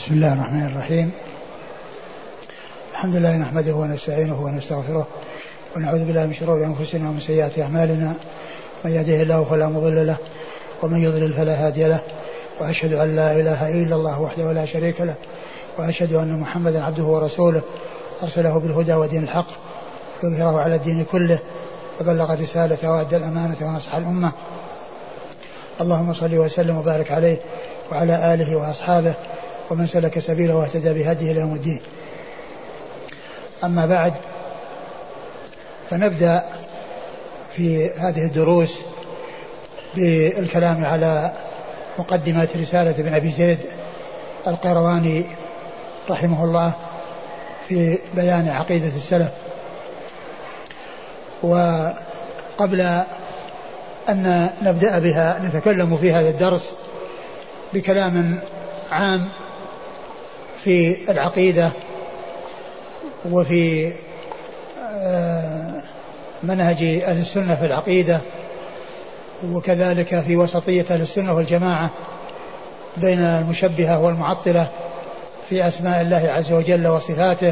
بسم الله الرحمن الرحيم. الحمد لله نحمده ونستعينه ونستغفره ونعوذ بالله من شرور أنفسنا ومن سيئات أعمالنا. من يهده الله فلا مضل له ومن يضلل فلا هادي له، وأشهد أن لا إله إلا الله وحده لا شريك له، وأشهد أن محمدا عبده ورسوله أرسله بالهدى ودين الحق يظهره على الدين كله، وبلغ الرسالة وأدى الأمانة ونصح الأمة. اللهم صل وسلم وبارك عليه وعلى آله وأصحابه ومن سلك سبيله واهتدى بهديه إلى يوم الدين. أما بعد، فنبدأ في هذه الدروس بالكلام على مقدمة رسالة ابن أبي زيد القيرواني رحمه الله في بيان عقيدة السلف. وقبل أن نبدأ بها نتكلم في هذا الدرس بكلام عام في العقيدة وفي منهج أهل السنة في العقيدة، وكذلك في وسطية أهل السنة والجماعة بين المشبهة والمعطلة في أسماء الله عز وجل وصفاته.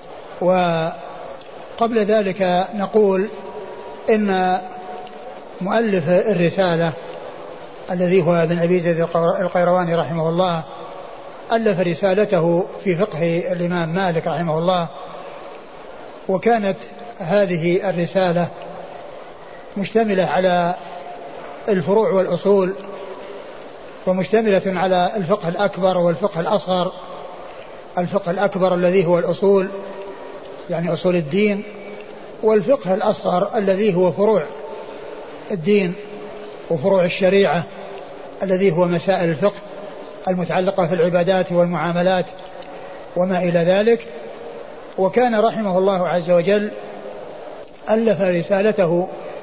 وقبل ذلك نقول إن مؤلف الرسالة الذي هو ابن أبي زيد القيرواني رحمه الله ألف رسالته في فقه الإمام مالك رحمه الله، وكانت هذه الرسالة مشتملة على الفروع والأصول، ومشتملة على الفقه الأكبر والفقه الأصغر. الفقه الأكبر الذي هو الأصول يعني أصول الدين، والفقه الأصغر الذي هو فروع الدين وفروع الشريعة الذي هو مسائل الفقه المتعلقة في العبادات والمعاملات وما إلى ذلك. وكان رحمه الله عز وجل ألف رسالته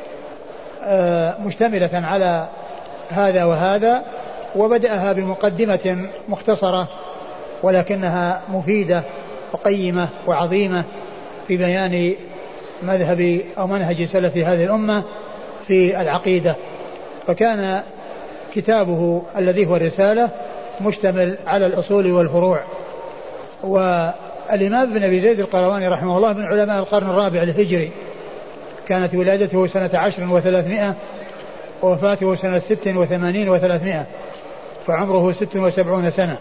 مشتملة على هذا وهذا، وبدأها بمقدمة مختصرة ولكنها مفيدة وقيمة وعظيمة في بيان مذهب أو منهج سلف هذه الأمة في العقيدة. فكان كتابه الذي هو الرسالة مشتمل على الأصول والفروع. والإمام ابن أبي زيد القيرواني رحمه الله من علماء القرن الرابع الهجري، كانت ولادته سنة 10 و300 ووفاته سنة 86 و300، فعمره 76 سنة.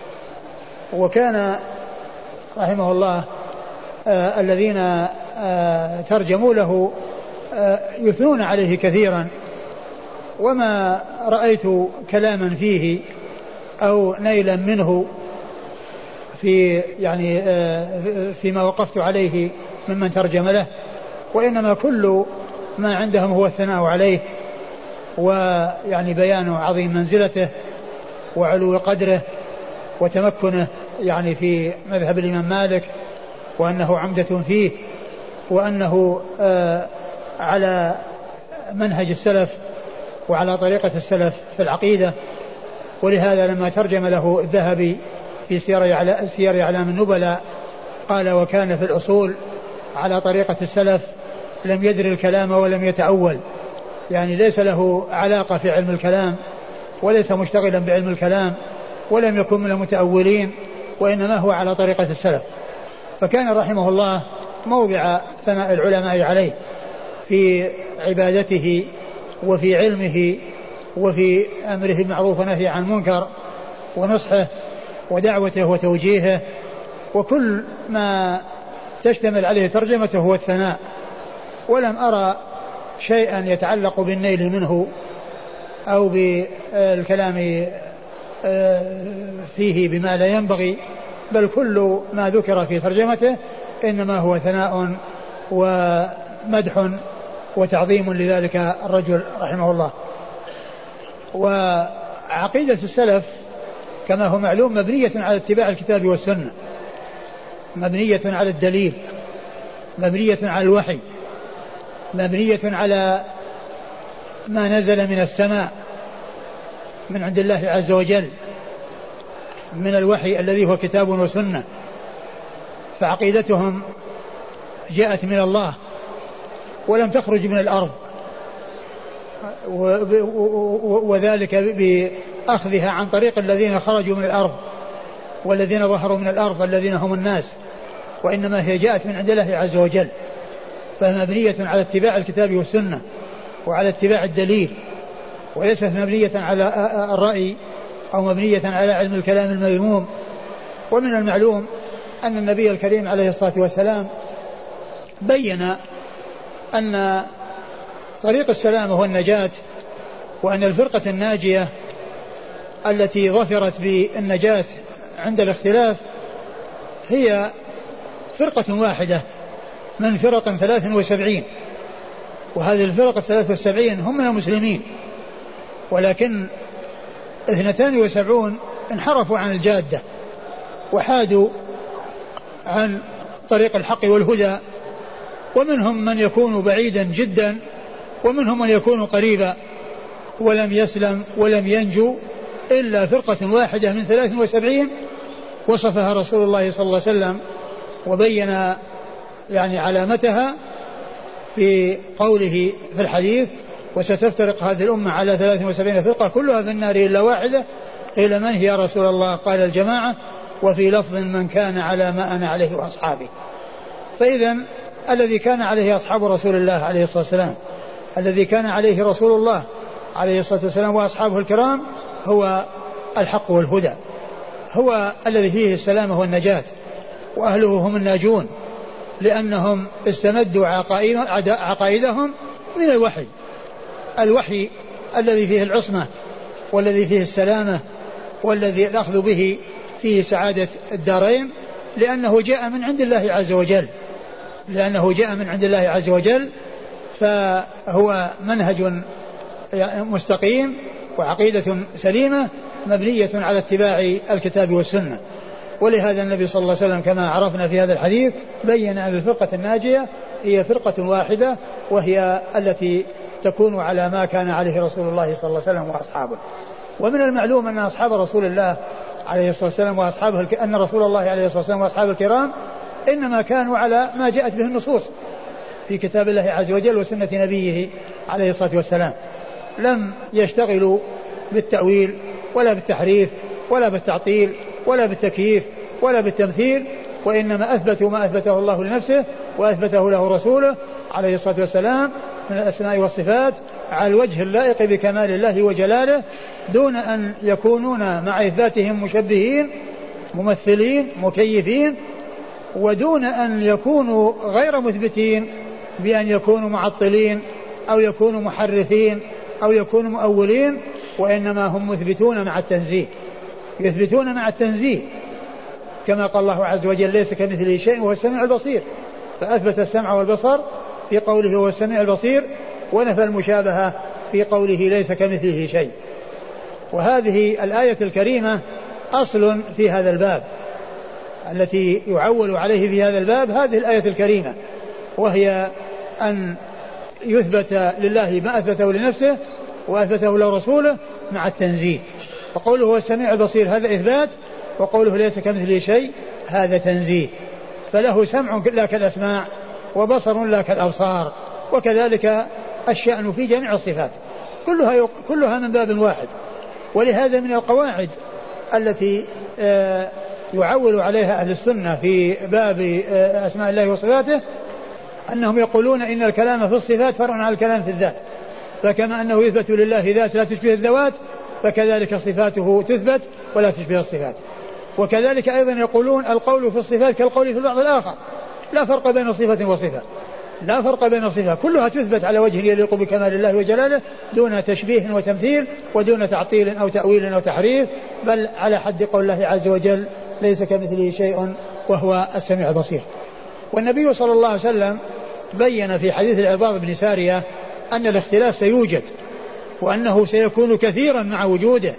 وكان رحمه الله الذين ترجموا له يثنون عليه كثيرا، وما رأيت كلاما فيه أو نيلا منه في يعني فيما وقفت عليه ممن ترجم له، وإنما كل ما عندهم هو الثناء عليه ويعني بيان عظيم منزلته وعلو قدره وتمكنه يعني في مذهب الإمام مالك، وأنه عمدة فيه، وأنه على منهج السلف وعلى طريقة السلف في العقيدة. ولهذا لما ترجم له الذهبي في سير أعلام النبلاء قال: وكان في الأصول على طريقة السلف لم يدر الكلام ولم يتأول، يعني ليس له علاقة في علم الكلام وليس مشتغلا بعلم الكلام ولم يكن من المتأولين، وإنما هو على طريقة السلف. فكان رحمه الله موضع ثناء العلماء عليه في عبادته وفي علمه وفي أمره بالمعروف ونهي عن المنكر ونصحه ودعوته وتوجيهه، وكل ما تشتمل عليه ترجمته هو الثناء. ولم أرى شيئا يتعلق بالنيل منه أو بالكلام فيه بما لا ينبغي، بل كل ما ذكر في ترجمته إنما هو ثناء ومدح وتعظيم لذلك الرجل رحمه الله. وعقيدة السلف كما هو معلوم مبنية على اتباع الكتاب والسنة، مبنية على الدليل، مبنية على الوحي، مبنية على ما نزل من السماء من عند الله عز وجل من الوحي الذي هو كتاب وسنة. فعقيدتهم جاءت من الله ولم تخرج من الأرض، وذلك بأخذها عن طريق الذين خرجوا من الأرض والذين ظهروا من الأرض الذين هم الناس، وإنما هي جاءت من عند الله عز وجل، فهي مبنية على اتباع الكتاب والسنة وعلى اتباع الدليل، وليست مبنية على الرأي أو مبنية على علم الكلام المذموم. ومن المعلوم أن النبي الكريم عليه الصلاة والسلام بين أن طريق السلام هو النجاة، وأن الفرقة الناجية التي ظفرت بالنجاة عند الاختلاف هي فرقة واحدة من فرق 73، وهذه الفرق 73 هم من المسلمين، ولكن 72 انحرفوا عن الجادة وحادوا عن طريق الحق والهدى، ومنهم من يكون بعيدا جدا ومنهم من يكون قريبا، ولم يسلم ولم ينجو إلا فرقة واحدة من 73 وصفها رسول الله صلى الله عليه وسلم وبين يعني علامتها في قوله في الحديث: وستفترق هذه الأمة على 73 فرقة كلها في النار إلا واحدة، قيل من هي يا رسول الله؟ قال الجماعة، وفي لفظ من كان على ما أنا عليه وأصحابي. فإذا الذي كان عليه أصحاب رسول الله عليه الصلاة والسلام، الذي كان عليه رسول الله عليه الصلاة والسلام وأصحابه الكرام هو الحق والهدى، هو الذي فيه السلامة والنجاة، وأهله هم الناجون، لأنهم استمدوا عقائدهم من الوحي الذي فيه العصمة والذي فيه السلامة والذي الأخذ به فيه سعادة الدارين، لأنه جاء من عند الله عز وجل، فهو منهج مستقيم وعقيدة سليمة مبنية على اتباع الكتاب والسنة. ولهذا النبي صلى الله عليه وسلم كما عرفنا في هذا الحديث بين أن الفرقة الناجية هي فرقة واحدة، وهي التي تكون على ما كان عليه رسول الله صلى الله عليه وسلم وأصحابه. ومن المعلوم أن أصحاب رسول الله عليه الصلاة والسلام وأصحابه أن رسول الله عليه الصلاة والسلام وأصحابه الكرام إنما كانوا على ما جاءت به النصوص في كتاب الله عز وجل وسنة نبيه عليه الصلاة والسلام، لم يشتغلوا بالتأويل ولا بالتحريف ولا بالتعطيل ولا بالتكييف ولا بالتمثيل، وإنما أثبتوا ما أثبته الله لنفسه وأثبته له رسوله عليه الصلاة والسلام من الأسماء والصفات على الوجه اللائق بكمال الله وجلاله، دون أن يكونون مع إثباتهم مشبهين ممثلين مكيفين، ودون أن يكونوا غير مثبتين بأن يكونوا معطلين أو يكونوا محرفين أو يكونوا مؤولين، وإنما هم مثبتون مع التنزيه، يثبتون مع التنزيه، كما قال الله عز وجل: ليس كمثله شيء وهو السميع البصير، فأثبت السمع والبصر في قوله هو السميع البصير، ونفى المشابهة في قوله ليس كمثله شيء. وهذه الآية الكريمة أصل في هذا الباب، التي يعول عليه في هذا الباب هذه الآية الكريمة، وهي أن يثبت لله ما أثبته لنفسه وأثبته لرسوله مع التنزيه. فقوله هو السميع البصير هذا إثبات، وقوله ليس كمثله شيء هذا تنزيه، فله سمع لا كالأسماع وبصر لا كالأبصار، وكذلك الشأن في جميع الصفات كلها من باب واحد. ولهذا من القواعد التي يعول عليها أهل السنة في باب أسماء الله وصفاته أنهم يقولون إن الكلام في الصفات فرع عن الكلام في الذات، فكما أنه يثبت لله ذات لا تشبه الذوات، فكذلك صفاته تثبت ولا تشبه الصفات. وكذلك أيضا يقولون القول في الصفات كالقول في البعض الآخر، لا فرق بين صفة وصفة، لا فرق بين الصفات، كلها تثبت على وجه يليق بكمال الله وجلاله دون تشبيه وتمثيل ودون تعطيل أو تأويل أو تحريف، بل على حد قول الله عز وجل: ليس كمثله شيء وهو السميع البصير. والنبي صلى الله عليه وسلم بين في حديث العرباض بن سارية أن الاختلاف سيوجد وأنه سيكون كثيرا مع وجوده،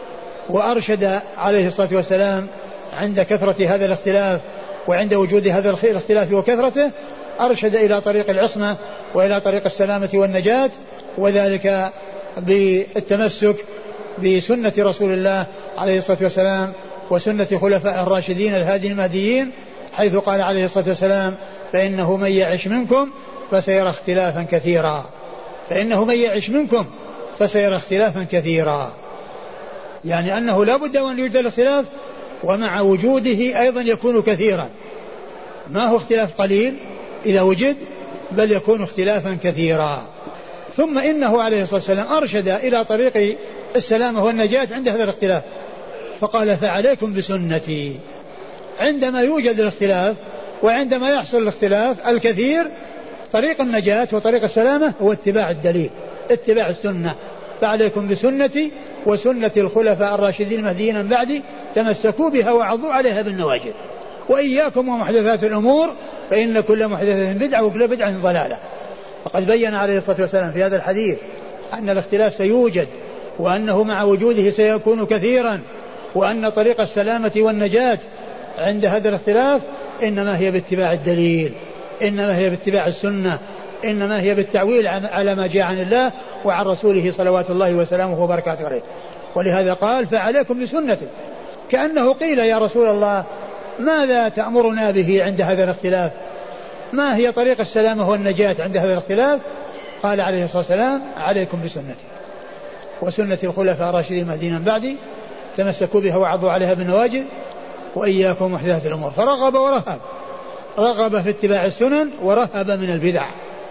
وأرشد عليه الصلاة والسلام عند كثرة هذا الاختلاف وعند وجود هذا الاختلاف وكثرته أرشد إلى طريق العصمة وإلى طريق السلامة والنجاة، وذلك بالتمسك بسنة رسول الله عليه الصلاة والسلام وسنة خلفاء الراشدين الهادي المهديين، حيث قال عليه الصلاة والسلام: فإنه من يعش منكم فسيرى اختلافا كثيرا، فإنه من يعش منكم فسيرى اختلافا كثيرا، يعني أنه لا بد أن يوجد الاختلاف ومع وجوده أيضا يكون كثيرا، ما هو اختلاف قليل إذا وجد، بل يكون اختلافا كثيرا. ثم إنه عليه الصلاة والسلام أرشد إلى طريق السلامة والنجاة عند هذا الاختلاف، فقال فعليكم بسنتي. عندما يوجد الاختلاف وعندما يحصل الاختلاف الكثير، طريق النجاة وطريق السلامة هو اتباع الدليل، اتباع السنة. فعليكم بسنتي وسنة الخلفاء الراشدين المهديين من بعدي تمسكوا بها وعضوا عليها بالنواجذ، وإياكم ومحدثات الأمور فإن كل محدثة بدعة وكل بدعة ضلالة. فقد بين عليه الصلاة والسلام في هذا الحديث أن الاختلاف سيوجد، وأنه مع وجوده سيكون كثيرا، وأن طريق السلامة والنجاة عند هذا الاختلاف إنما هي باتباع الدليل، إنما هي باتباع السنة، إنما هي بالتعويل على ما جاء عن الله وعن رسوله صلوات الله وسلامه وبركاته عليه. ولهذا قال فعليكم بسنتي، كأنه قيل يا رسول الله ماذا تأمرنا به عند هذا الاختلاف؟ ما هي طريق السلامة والنجاة عند هذا الاختلاف؟ قال عليه الصلاة والسلام عليكم بسنتي وسنة الخلفاء الراشدين المهديين من بعدي تمسكوا بها وعضوا عليها بالنواجذ وإياكم محدثات الأمور. فرغب ورهب، رغب في اتباع السنن ورهب من البدع،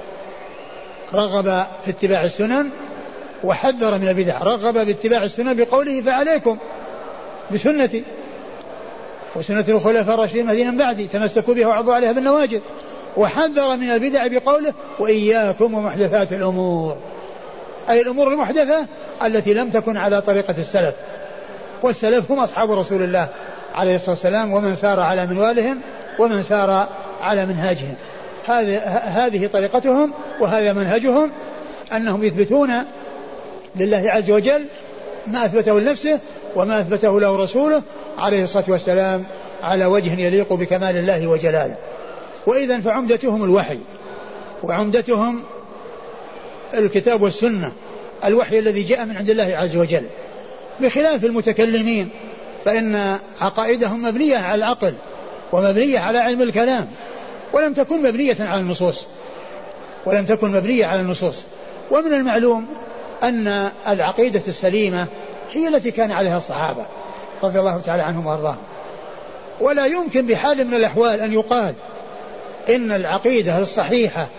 رغب في اتباع السنن وحذر من البدع. رغب باتباع السنن بقوله فعليكم بسنتي وسنة الخلفاء الراشدين المهديين من بعدي تمسكوا بها وعضوا عليها بالنواجذ، وحذر من البدع بقوله وإياكم ومحدثات الأمور، أي الأمور المحدثة التي لم تكن على طريقة السلف. والسلف هم أصحاب رسول الله عليه الصلاة والسلام ومن سار على منوالهم ومن سار على منهاجهم. هذه طريقتهم وهذا منهجهم، أنهم يثبتون لله عز وجل ما أثبته لنفسه وما أثبته له رسوله عليه الصلاة والسلام على وجه يليق بكمال الله وجلاله. وإذن فعمدتهم الوحي وعمدتهم الكتاب والسنة، الوحي الذي جاء من عند الله عز وجل، بخلاف المتكلمين فإن عقائدهم مبنية على العقل ومبنية على علم الكلام، ولم تكن مبنية على النصوص، ولم تكن مبنية على النصوص. ومن المعلوم أن العقيدة السليمة هي التي كان عليها الصحابة رضي الله تعالى عنهم وارضاهم. ولا يمكن بحال من الأحوال أن يقال إن العقيدة الصحيحة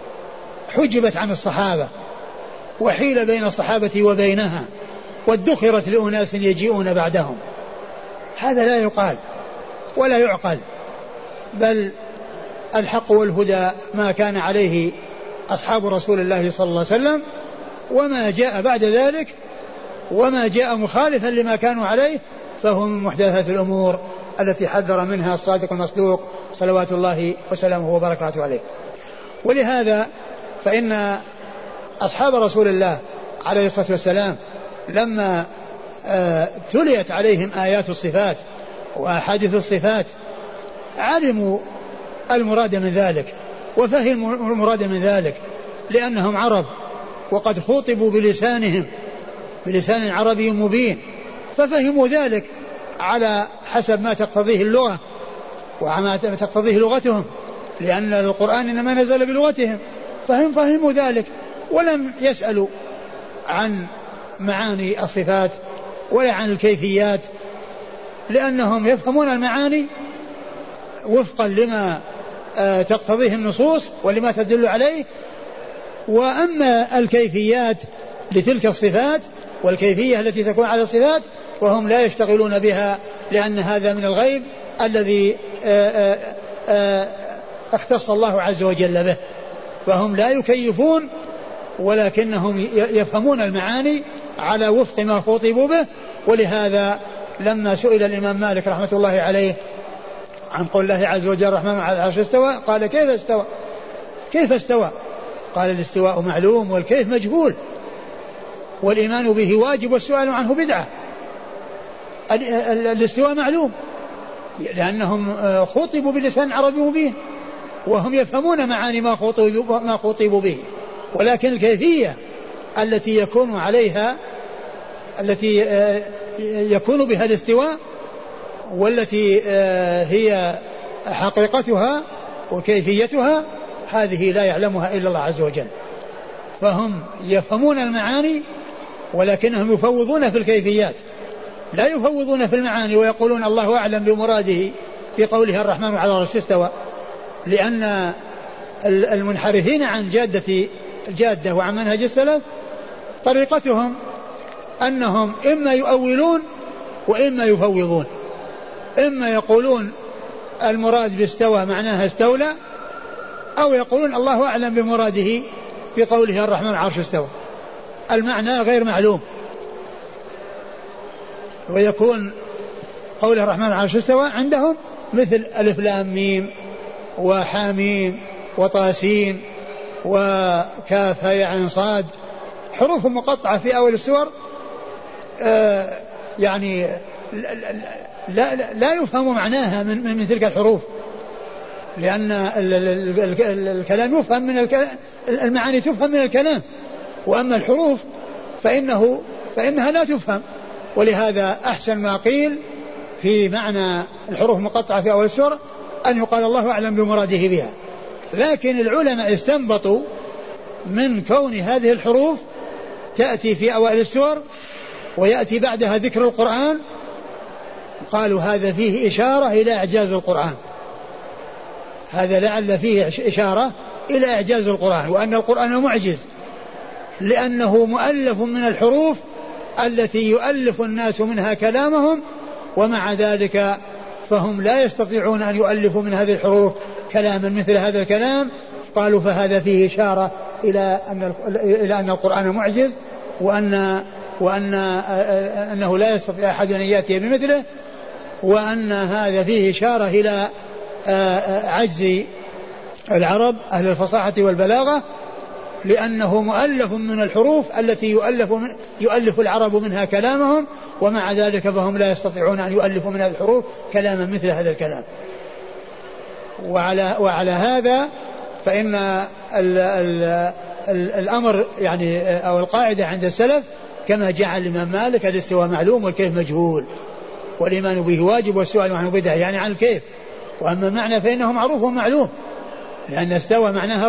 حجبت عن الصحابة وحيل بين الصحابة وبينها وادخرت لأناس يجيئون بعدهم. هذا لا يقال ولا يعقل، بل الحق والهدى ما كان عليه أصحاب رسول الله صلى الله عليه وسلم، وما جاء بعد ذلك وما جاء مخالفا لما كانوا عليه فهو من محدثات الأمور التي حذر منها الصادق المصدوق صلوات الله وسلامه وبركاته عليه. ولهذا فإن أصحاب رسول الله عليه الصلاة والسلام لما تليت عليهم آيات الصفات وأحاديث الصفات علموا المراد من ذلك وفهموا المراد من ذلك، لأنهم عرب وقد خوطبوا بلسانهم بلسان عربي مبين، ففهموا ذلك على حسب ما تقتضيه اللغة وما تقتضيه لغتهم، لأن القرآن إنما نزل بلغتهم، فهموا ذلك ولم يسألوا عن معاني الصفات ولا عن الكيفيات، لأنهم يفهمون المعاني وفقا لما تقتضيه النصوص ولما تدل عليه. وأما الكيفيات لتلك الصفات والكيفية التي تكون على الصفات وهم لا يشتغلون بها، لأن هذا من الغيب الذي اختص الله عز وجل به، فهم لا يكيفون ولكنهم يفهمون المعاني على وفق ما خطبوا به. ولهذا لما سئل الإمام مالك رحمة الله عليه عن قول الله عز وجل الرحمن على العرش استوى، قال كيف استوى؟ قال الاستواء معلوم والكيف مجهول، والإيمان به واجب والسؤال عنه بدعة. الاستواء معلوم لأنهم خطبوا بلسان عربي مبين وهم يفهمون معاني ما خطبوا به، ولكن الكيفية التي يكون عليها التي يكون بها الاستواء والتي هي حقيقتها وكيفيتها هذه لا يعلمها إلا الله عز وجل. فهم يفهمون المعاني ولكنهم يفوضون في الكيفيات، لا يفوضون في المعاني ويقولون الله أعلم بمراده في قوله الرحمن على العرش استوى، لأن المنحرفين عن الجادة وعن منهج السلف طريقتهم أنهم إما يؤولون وإما يفوضون، إما يقولون المراد باستوى معناها استولى، أو يقولون الله أعلم بمراده في قوله الرحمن على العرش استوى، المعنى غير معلوم، ويكون قوله الرحمن على العرش استوى عندهم مثل ألف لام ميم وحاميم وطاسين وكاف عين صاد، حروف مقطعة في أول السور يعني لا يفهم معناها من تلك الحروف، لأن الكلام يفهم من المعاني تفهم من الكلام، وأما الحروف فإنها لا تفهم. ولهذا أحسن ما قيل في معنى الحروف مقطعة في أول السورة أن يقال الله أعلم بمراده بها. لكن العلماء استنبطوا من كون هذه الحروف تأتي في أوائل السور ويأتي بعدها ذكر القرآن، قالوا هذا فيه إشارة إلى إعجاز القرآن، هذا لعل فيه إشارة إلى إعجاز القرآن، وأن القرآن معجز لأنه مؤلف من الحروف التي يؤلف الناس منها كلامهم، ومع ذلك فهم لا يستطيعون أن يؤلفوا من هذه الحروف كلاما مثل هذا الكلام. قالوا فهذا فيه إشارة إلى أن القرآن معجز، وأنه لا يستطيع أحد أن يأتي بمثله، وأن هذا فيه إشارة إلى عجز العرب أهل الفصاحة والبلاغة، لأنه مؤلف من الحروف التي يؤلف العرب منها كلامهم، ومع ذلك فهم لا يستطيعون أن يؤلفوا من هذه الحروف كلاما مثل هذا الكلام. وعلى هذا فإن الأمر يعني أو القاعدة عند السلف كما جعل الإمام مالك الاستواء معلوم والكيف مجهول، والإيمان به واجب والسؤال عنه بدعة، يعني عن الكيف. وأما معنى فإنه معروف ومعلوم، لأن استوى معناها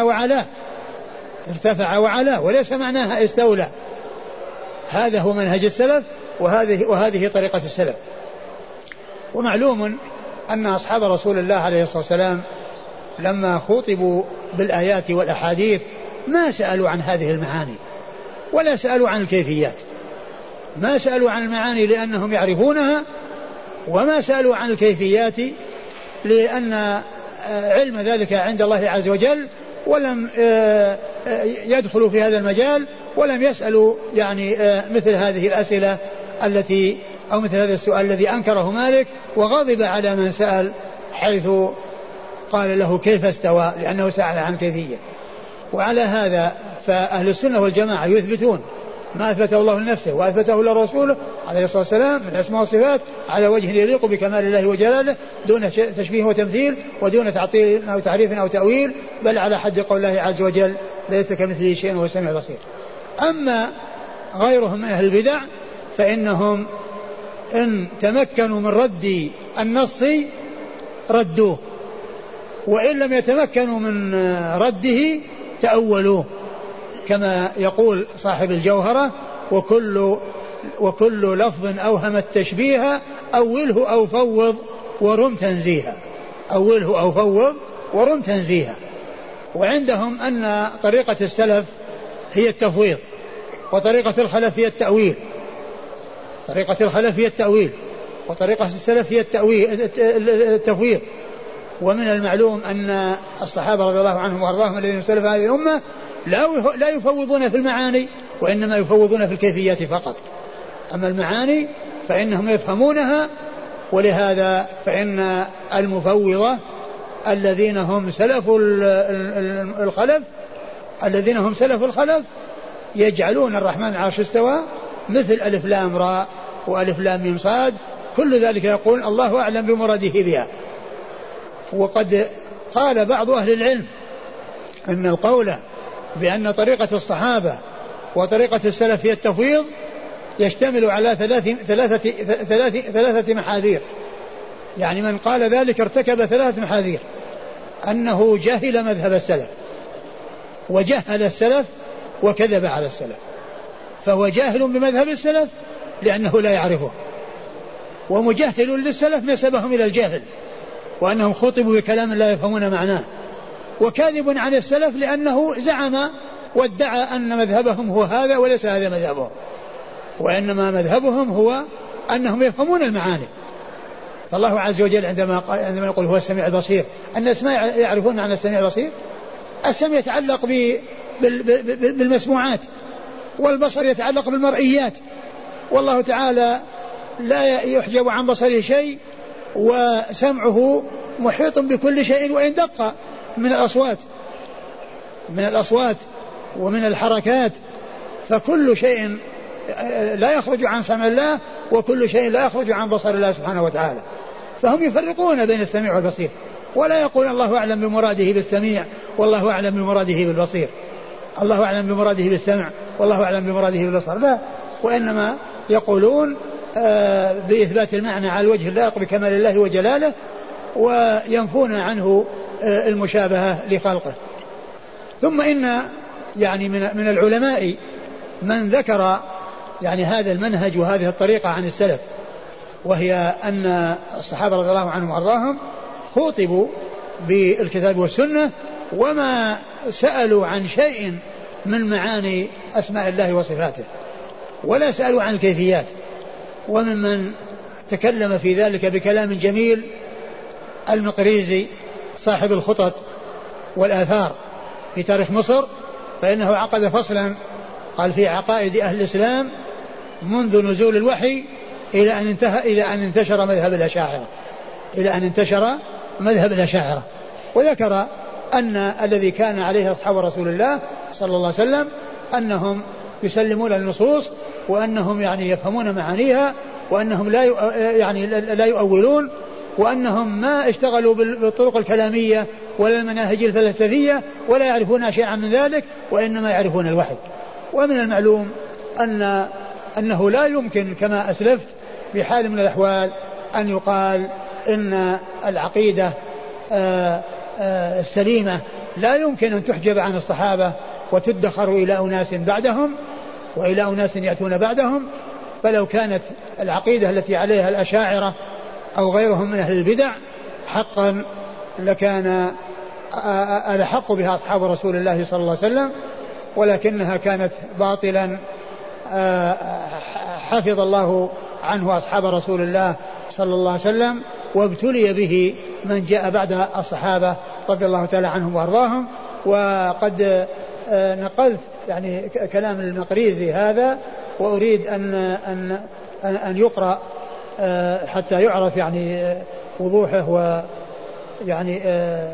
ارتفع وعلا وليس معناها استولى. هذا هو منهج السلف، وهذه طريقة السلف. ومعلوم أن أصحاب رسول الله عليه الصلاة والسلام لما خوطبوا بالآيات والأحاديث ما سألوا عن هذه المعاني ولا سألوا عن الكيفيات، ما سألوا عن المعاني لأنهم يعرفونها، وما سألوا عن الكيفيات لأن علم ذلك عند الله عز وجل، ولم يدخلوا في هذا المجال، ولم يسألوا يعني مثل هذه الأسئلة التي أو مثل هذا السؤال الذي أنكره مالك وغضب على من سأل، حيث قال له كيف استوى، لأنه سأل عن كيفية. وعلى هذا فأهل السنة والجماعة يثبتون ما أثبته الله لنفسه وأثبته لرسوله عليه الصلاة والسلام من أسماء وصفات على وجه يليق بكمال الله وجلاله، دون تشبيه وتمثيل، ودون تعطيل أو تعريف أو تأويل، بل على حد قول الله عز وجل ليس كمثله شيء وهو السميع البصير. أما غيرهم من أهل البدع فإنهم إن تمكنوا من رد النص ردوه، وإن لم يتمكنوا من رده تأولوه، كما يقول صاحب الجوهرة وكل لفظ أوهم التشبيه أوله أو فوض ورم تنزيها، أوله أو فوض ورم تنزيها. وعندهم أن طريقة السلف هي التفويض، وطريقة الخلف هي التأويل، طريقة الخلف هي التأويل، وطريقة السلف هي التفويض. ومن المعلوم أن الصحابة رضي الله عنهم وأرضاهم الذين سلف هذه الأمة لا يفوضون في المعاني، وإنما يفوضون في الكيفيات فقط. أما المعاني فإنهم يفهمونها، ولهذا فإن المفوضة الذين هم سلف الخلف يجعلون الرحمن على العرش استوى مثل ألف لام راء وألف لام ميم صاد، كل ذلك يقول الله أعلم بمراده بها. وقد قال بعض أهل العلم أن القول بأن طريقة الصحابة وطريقة السلف هي التفويض يشتمل على ثلاثة محاذير، يعني من قال ذلك ارتكب 3 محاذير: أنه جهل مذهب السلف، وجهل السلف، وكذب على السلف. فهو جاهل بمذهب السلف لأنه لا يعرفه، ومجهل للسلف نسبهم إلى الجهل وأنهم خطبوا بكلام لا يفهمون معناه، وكاذب عن السلف لأنه زعم وادعى أن مذهبهم هو هذا وليس هذا مذهبهم، وإنما مذهبهم هو أنهم يفهمون المعاني. فالله عز وجل عندما يقول هو السميع البصير، أن الأسماء يعرفون معنى السميع البصير. السمع يتعلق بالمسموعات، والبصر يتعلق بالمرئيات، والله تعالى لا يحجب عن بصره شيء، وسمعه محيط بكل شيء وإن دق من الأصوات ومن الحركات، فكل شيء لا يخرج عن سمع الله وكل شيء لا يخرج عن بصر الله سبحانه وتعالى. فهم يفرقون بين السميع والبصير، ولا يقول الله أعلم بمراده بالسميع والله أعلم بمراده بالبصير، الله أعلم بمراده بالسمع والله أعلم بمراده بالبصر، لا، وإنما يقولون بإثبات المعنى على الوجه اللائق بكمال الله وجلاله، وينفون عنه المشابهة لخلقه. ثم إن يعني من العلماء من ذكر يعني هذا المنهج وهذه الطريقة عن السلف، وهي أن الصحابة رضي الله عنهم وأرضاهم خوطبوا بالكتاب والسنة وما سألوا عن شيء من معاني أسماء الله وصفاته، ولا سألوا عن الكيفيات. وممن تكلم في ذلك بكلام جميل المقريزي صاحب الخطط والآثار في تاريخ مصر، فإنه عقد فصلا قال في عقائد أهل الإسلام منذ نزول الوحي إلى أن انتشر مذهب الأشاعرة، وذكر أن الذي كان عليه أصحاب رسول الله صلى الله عليه وسلم أنهم يسلمون النصوص، وأنهم يعني يفهمون معانيها، وأنهم لا يؤولون، وأنهم ما اشتغلوا بالطرق الكلامية ولا المناهج الفلسفية ولا يعرفون شيئا من ذلك، وإنما يعرفون الوحي. ومن المعلوم أنه لا يمكن كما أسلفت بحال من الأحوال أن يقال إن العقيدة السليمة لا يمكن أن تحجب عن الصحابة وتدخر إلى أناس بعدهم وإلى أناس يأتون بعدهم. فلو كانت العقيدة التي عليها الأشاعرة أو غيرهم من أهل البدع حقا لكان الحق بها أصحاب رسول الله صلى الله عليه وسلم، ولكنها كانت باطلا حفظ الله عنه أصحاب رسول الله صلى الله عليه وسلم، وابتلي به من جاء بعد الصحابة رضي الله تعالى عنهم وأرضاهم. وقد نقلت يعني كلام المقريزي هذا، وأريد أن يقرأ حتى يعرف يعني وضوحه ويعني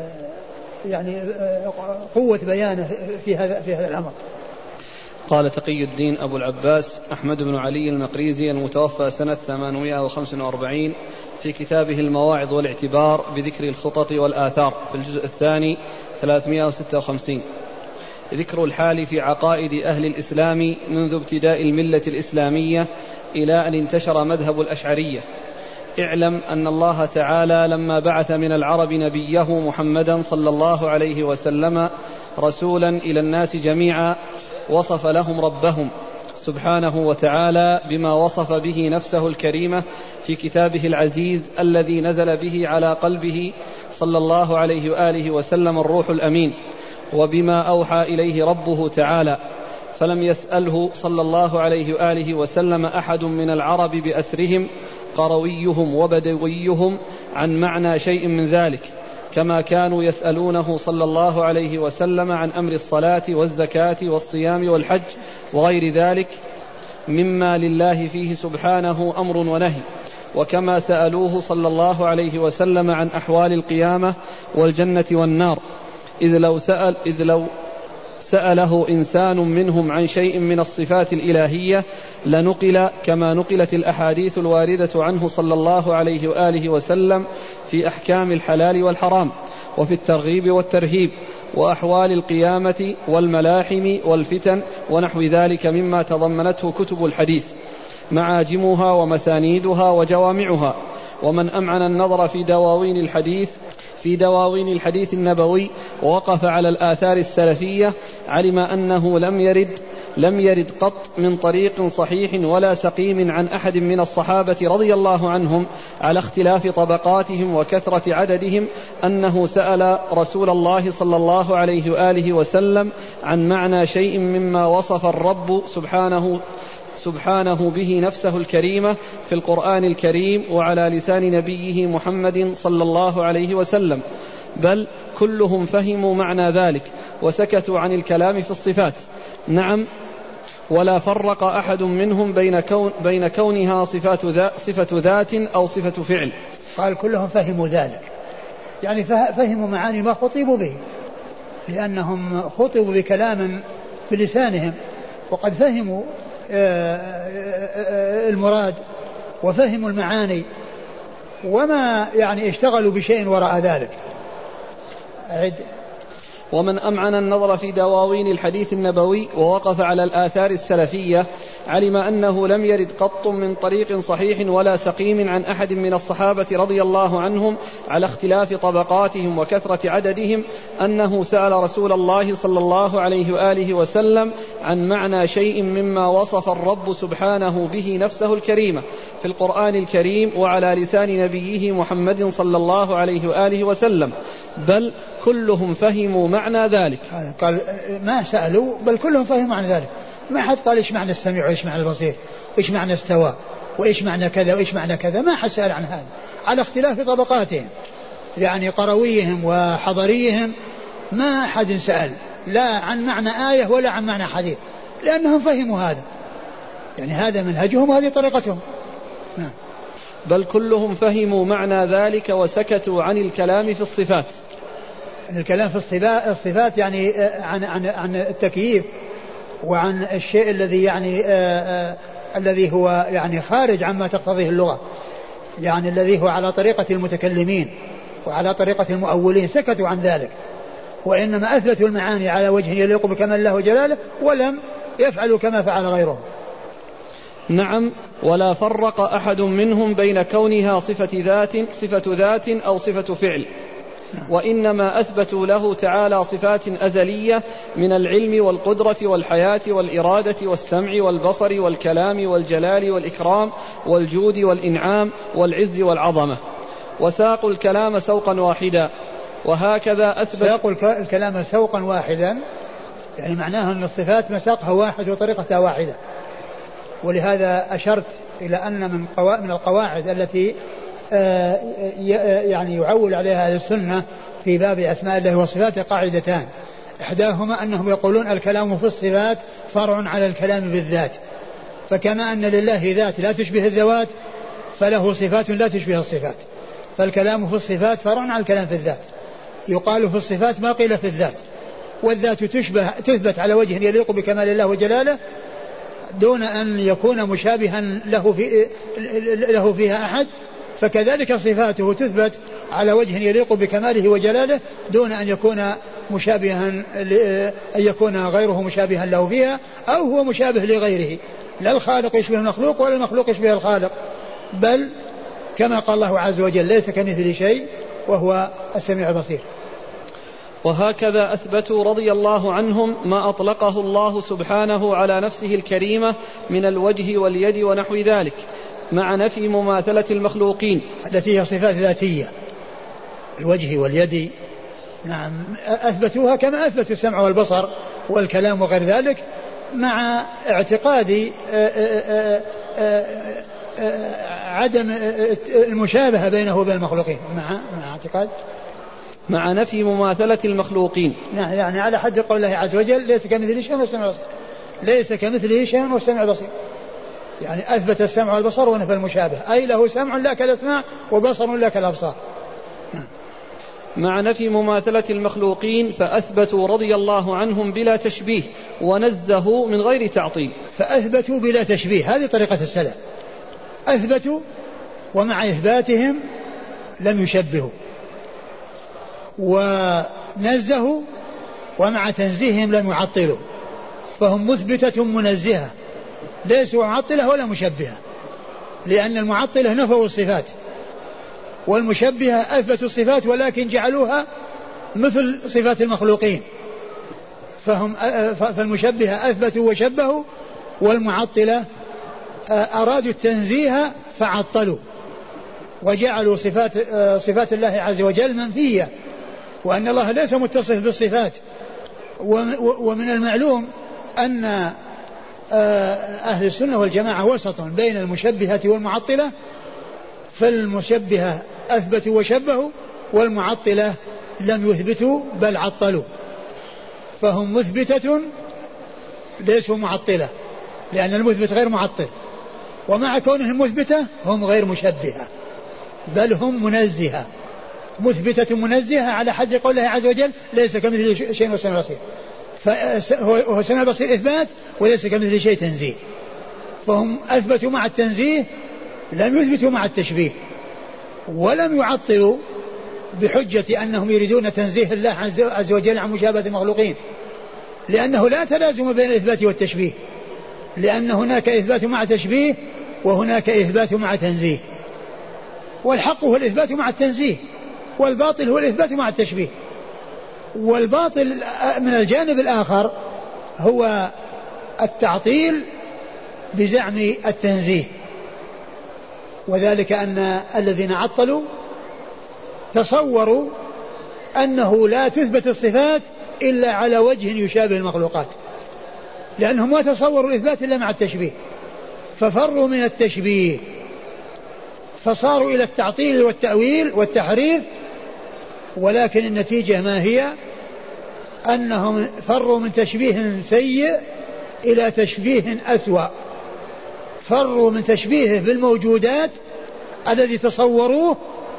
قوة بيانه في هذا الأمر. قال تقي الدين أبو العباس أحمد بن علي المقريزي المتوفى سنة 845 في كتابه المواعظ والاعتبار بذكر الخطط والآثار في الجزء الثاني 356 ذكر الحال في عقائد أهل الإسلام منذ ابتداء الملة الإسلامية إلى أن انتشر مذهب الأشعرية. اعلم أن الله تعالى لما بعث من العرب نبيه محمدا صلى الله عليه وسلم رسولا إلى الناس جميعا وصف لهم ربهم سبحانه وتعالى بما وصف به نفسه الكريمة في كتابه العزيز الذي نزل به على قلبه صلى الله عليه وآله وسلم الروح الأمين، وبما أوحى إليه ربه تعالى. فلم يسأله صلى الله عليه وآله وسلم أحد من العرب بأسرهم قرويهم وبدويهم عن معنى شيء من ذلك، كما كانوا يسألونه صلى الله عليه وسلم عن أمر الصلاة والزكاة والصيام والحج وغير ذلك مما لله فيه سبحانه أمر ونهي، وكما سألوه صلى الله عليه وسلم عن أحوال القيامة والجنة والنار، إذ لو سأله إنسان منهم عن شيء من الصفات الإلهية لنقل كما نقلت الأحاديث الواردة عنه صلى الله عليه وآله وسلم في أحكام الحلال والحرام وفي الترغيب والترهيب وأحوال القيامة والملاحم والفتن ونحو ذلك مما تضمنته كتب الحديث معاجمها ومسانيدها وجوامعها. ومن أمعن النظر في دواوين الحديث النبوي ووقف على الآثار السلفية علم أنه لم يرد لم يرد قط من طريق صحيح ولا سقيم عن أحد من الصحابة رضي الله عنهم على اختلاف طبقاتهم وكثرة عددهم أنه سأل رسول الله صلى الله عليه وآله وسلم عن معنى شيء مما وصف الرب سبحانه به نفسه الكريمة في القرآن الكريم وعلى لسان نبيه محمد صلى الله عليه وسلم، بل كلهم فهموا معنى ذلك وسكتوا عن الكلام في الصفات. نعم، ولا فرق أحد منهم بين كونها صفة ذات أو صفة فعل. قال كلهم فهموا ذلك، يعني فهموا معاني ما خطبوا به، لأنهم خطبوا بكلام بلسانهم وقد فهموا المراد وفهموا المعاني، وما يعني اشتغلوا بشيء وراء ذلك. ومن أمعن النظر في دواوين الحديث النبوي ووقف على الآثار السلفية علم أنه لم يرد قط من طريق صحيح ولا سقيم عن أحد من الصحابة رضي الله عنهم على اختلاف طبقاتهم وكثرة عددهم أنه سأل رسول الله صلى الله عليه وآله وسلم عن معنى شيء مما وصف الرب سبحانه به نفسه الكريمة في القرآن الكريم وعلى لسان نبيه محمد صلى الله عليه وآله وسلم، بل كلهم فهموا معنى ذلك. قال ما سألوا بل كلهم فهموا معنى ذلك، ما حد قال إيش معنى السميع وإيش معنى البصير وإيش معنى استوى وإيش معنى كذا وإيش معنى كذا، ما حد سأل عن هذا على اختلاف طبقاتهم، يعني قرويهم وحضريهم ما حد سأل لا عن معنى آية ولا عن معنى حديث، لأنهم فهموا هذا، يعني هذا منهجهم وهذه طريقتهم. نعم. بل كلهم فهموا معنى ذلك وسكتوا عن الكلام في الصفات. الكلام في الصفات يعني عن التكييف وعن الشيء الذي يعني الذي هو يعني خارج عما تقتضيه اللغة، يعني الذي هو على طريقة المتكلمين وعلى طريقة المؤولين، سكتوا عن ذلك وإنما أثبتوا المعاني على وجه يليق بكمال الله وجلاله ولم يفعلوا كما فعل غيرهم. نعم، ولا فرق أحد منهم بين كونها صفة ذات أو صفة فعل، وإنما أثبتوا له تعالى صفات أزلية من العلم والقدرة والحياة والإرادة والسمع والبصر والكلام والجلال والإكرام والجود والإنعام والعز والعظمة، وساقوا الكلام سوقا واحدا. وهكذا أثبت ساقوا الكلام سوقا واحدا، يعني معناها أن الصفات مساقها واحد وطريقتها واحدة. ولهذا أشرت إلى أن من القواعد التي يعني يعول عليها أهل السنة في باب أسماء الله وصفاته قاعدتان، إحداهما أنهم يقولون الكلام في الصفات فرع على الكلام بالذات، فكما أن لله ذات لا تشبه الذوات فله صفات لا تشبه الصفات، فالكلام في الصفات فرع على الكلام في الذات. يقال في الصفات ما قيل في الذات، والذات تثبت على وجه يليق بكمال الله وجلاله دون أن يكون مشابها له فيها أحد، فكذلك صفاته تثبت على وجه يليق بكماله وجلاله دون أن يكون مشابها، أن يكون غيره مشابها له فيها أو هو مشابه لغيره، لا الخالق يشبه المخلوق ولا المخلوق يشبه الخالق، بل كما قال الله عز وجل ليس كمثله شيء وهو السميع البصير. وهكذا أثبتوا رضي الله عنهم ما أطلقه الله سبحانه على نفسه الكريمة من الوجه واليد ونحو ذلك، مع نفي مماثلة المخلوقين التي هي صفات ذاتية، الوجه واليد. نعم، أثبتوها كما أثبتوا السمع والبصر والكلام وغير ذلك، مع اعتقاد عدم المشابهة بينه وبين المخلوقين، مع اعتقاد مع نفي مماثلة المخلوقين. نعم، يعني على حد قول الله عز وجل ليس كمثله شيء والسمع البصير، ليس كمثله شيء والسمع البصير، يعني أثبت السمع والبصر ونفى المشابه، أي له سمع لا كالأسماع وبصر لا كالأبصار. مع نفي مماثلة المخلوقين فأثبتوا رضي الله عنهم بلا تشبيه ونزهوا من غير تعطيل. فأثبتوا بلا تشبيه، هذه طريقة السلف، أثبتوا ومع إثباتهم لم يشبهوا، ونزهوا ومع تنزيههم لم يعطلوا، فهم مثبتة منزهة ليسوا معطلة ولا مشبهة، لأن المعطلة نفوا الصفات والمشبهة أثبتوا الصفات ولكن جعلوها مثل صفات المخلوقين، فالمشبهة أثبتوا وشبهوا، والمعطلة أرادوا التنزيه فعطلوا وجعلوا صفات الله عز وجل منفية، وأن الله ليس متصف بالصفات. ومن المعلوم أن أهل السنة والجماعة وسط بين المشبهة والمعطلة، فالمشبهة أثبتوا وشبهوا، والمعطلة لم يثبتوا بل عطلوا، فهم مثبتة ليسوا معطلة، لأن المثبت غير معطل، ومع كونهم مثبتة هم غير مشبهة بل هم منزهة، مثبتة منزهة على حد قول الله عز وجل ليس كمثله شيء والسميع البصير، فهو السميع البصير إثبات وليس كمثله شيء تنزيه، فهم أثبتوا مع التنزيه لم يثبتوا مع التشبيه، ولم يعطلوا بحجة أنهم يريدون تنزيه الله عز وجل عن مشابهة المخلوقين، لأنه لا تلازم بين الإثبات والتشبيه، لأن هناك إثبات مع تشبيه وهناك إثبات مع تنزيه، والحق هو الإثبات مع التنزيه، والباطل هو الإثبات مع التشبيه. والباطل من الجانب الآخر هو التعطيل بزعم التنزيه، وذلك أن الذين عطلوا تصوروا أنه لا تثبت الصفات إلا على وجه يشابه المخلوقات، لأنهم ما تصوروا الإثبات إلا مع التشبيه، ففروا من التشبيه فصاروا إلى التعطيل والتأويل والتحريف، ولكن النتيجة ما هي؟ أنهم فروا من تشبيه سيء إلى تشبيه أسوأ، فروا من تشبيهه بالموجودات الذي تصوروه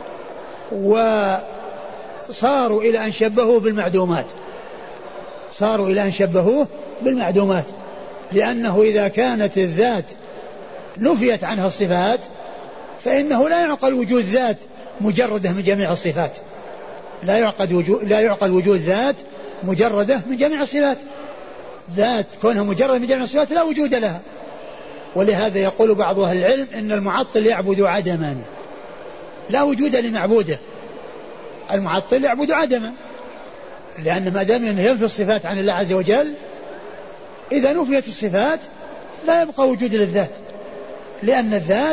وصاروا إلى أن شبهوه بالمعدومات، صاروا إلى أن شبهوه بالمعدومات، لأنه إذا كانت الذات نفيت عنها الصفات فإنه لا يعقل وجود ذات مجردة من جميع الصفات، لا يعقل وجود ذات مجردة من جميع الصفات، ذات كونها مجردة من جميع الصفات لا وجود لها. ولهذا يقول بعض أهل العلم إن المعطل يعبد عدما لا وجود لمعبوده، المعطل يعبد عدما، لأن ما دام ينفي الصفات عن الله عز وجل، إذا نفيت الصفات لا يبقى وجود للذات، لأن الذات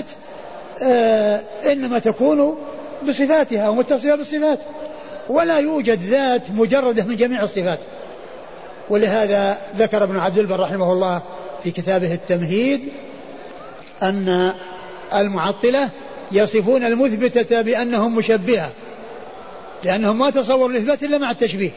إنما تكون بصفاتها ومتصفة بالصفات، ولا يوجد ذات مجردة من جميع الصفات. ولهذا ذكر ابن عبد البر رحمه الله في كتابه التمهيد أن المعطلة يصفون المثبتة بأنهم مشبهة، لأنهم ما تصوروا الإثبات إلا مع التشبيه.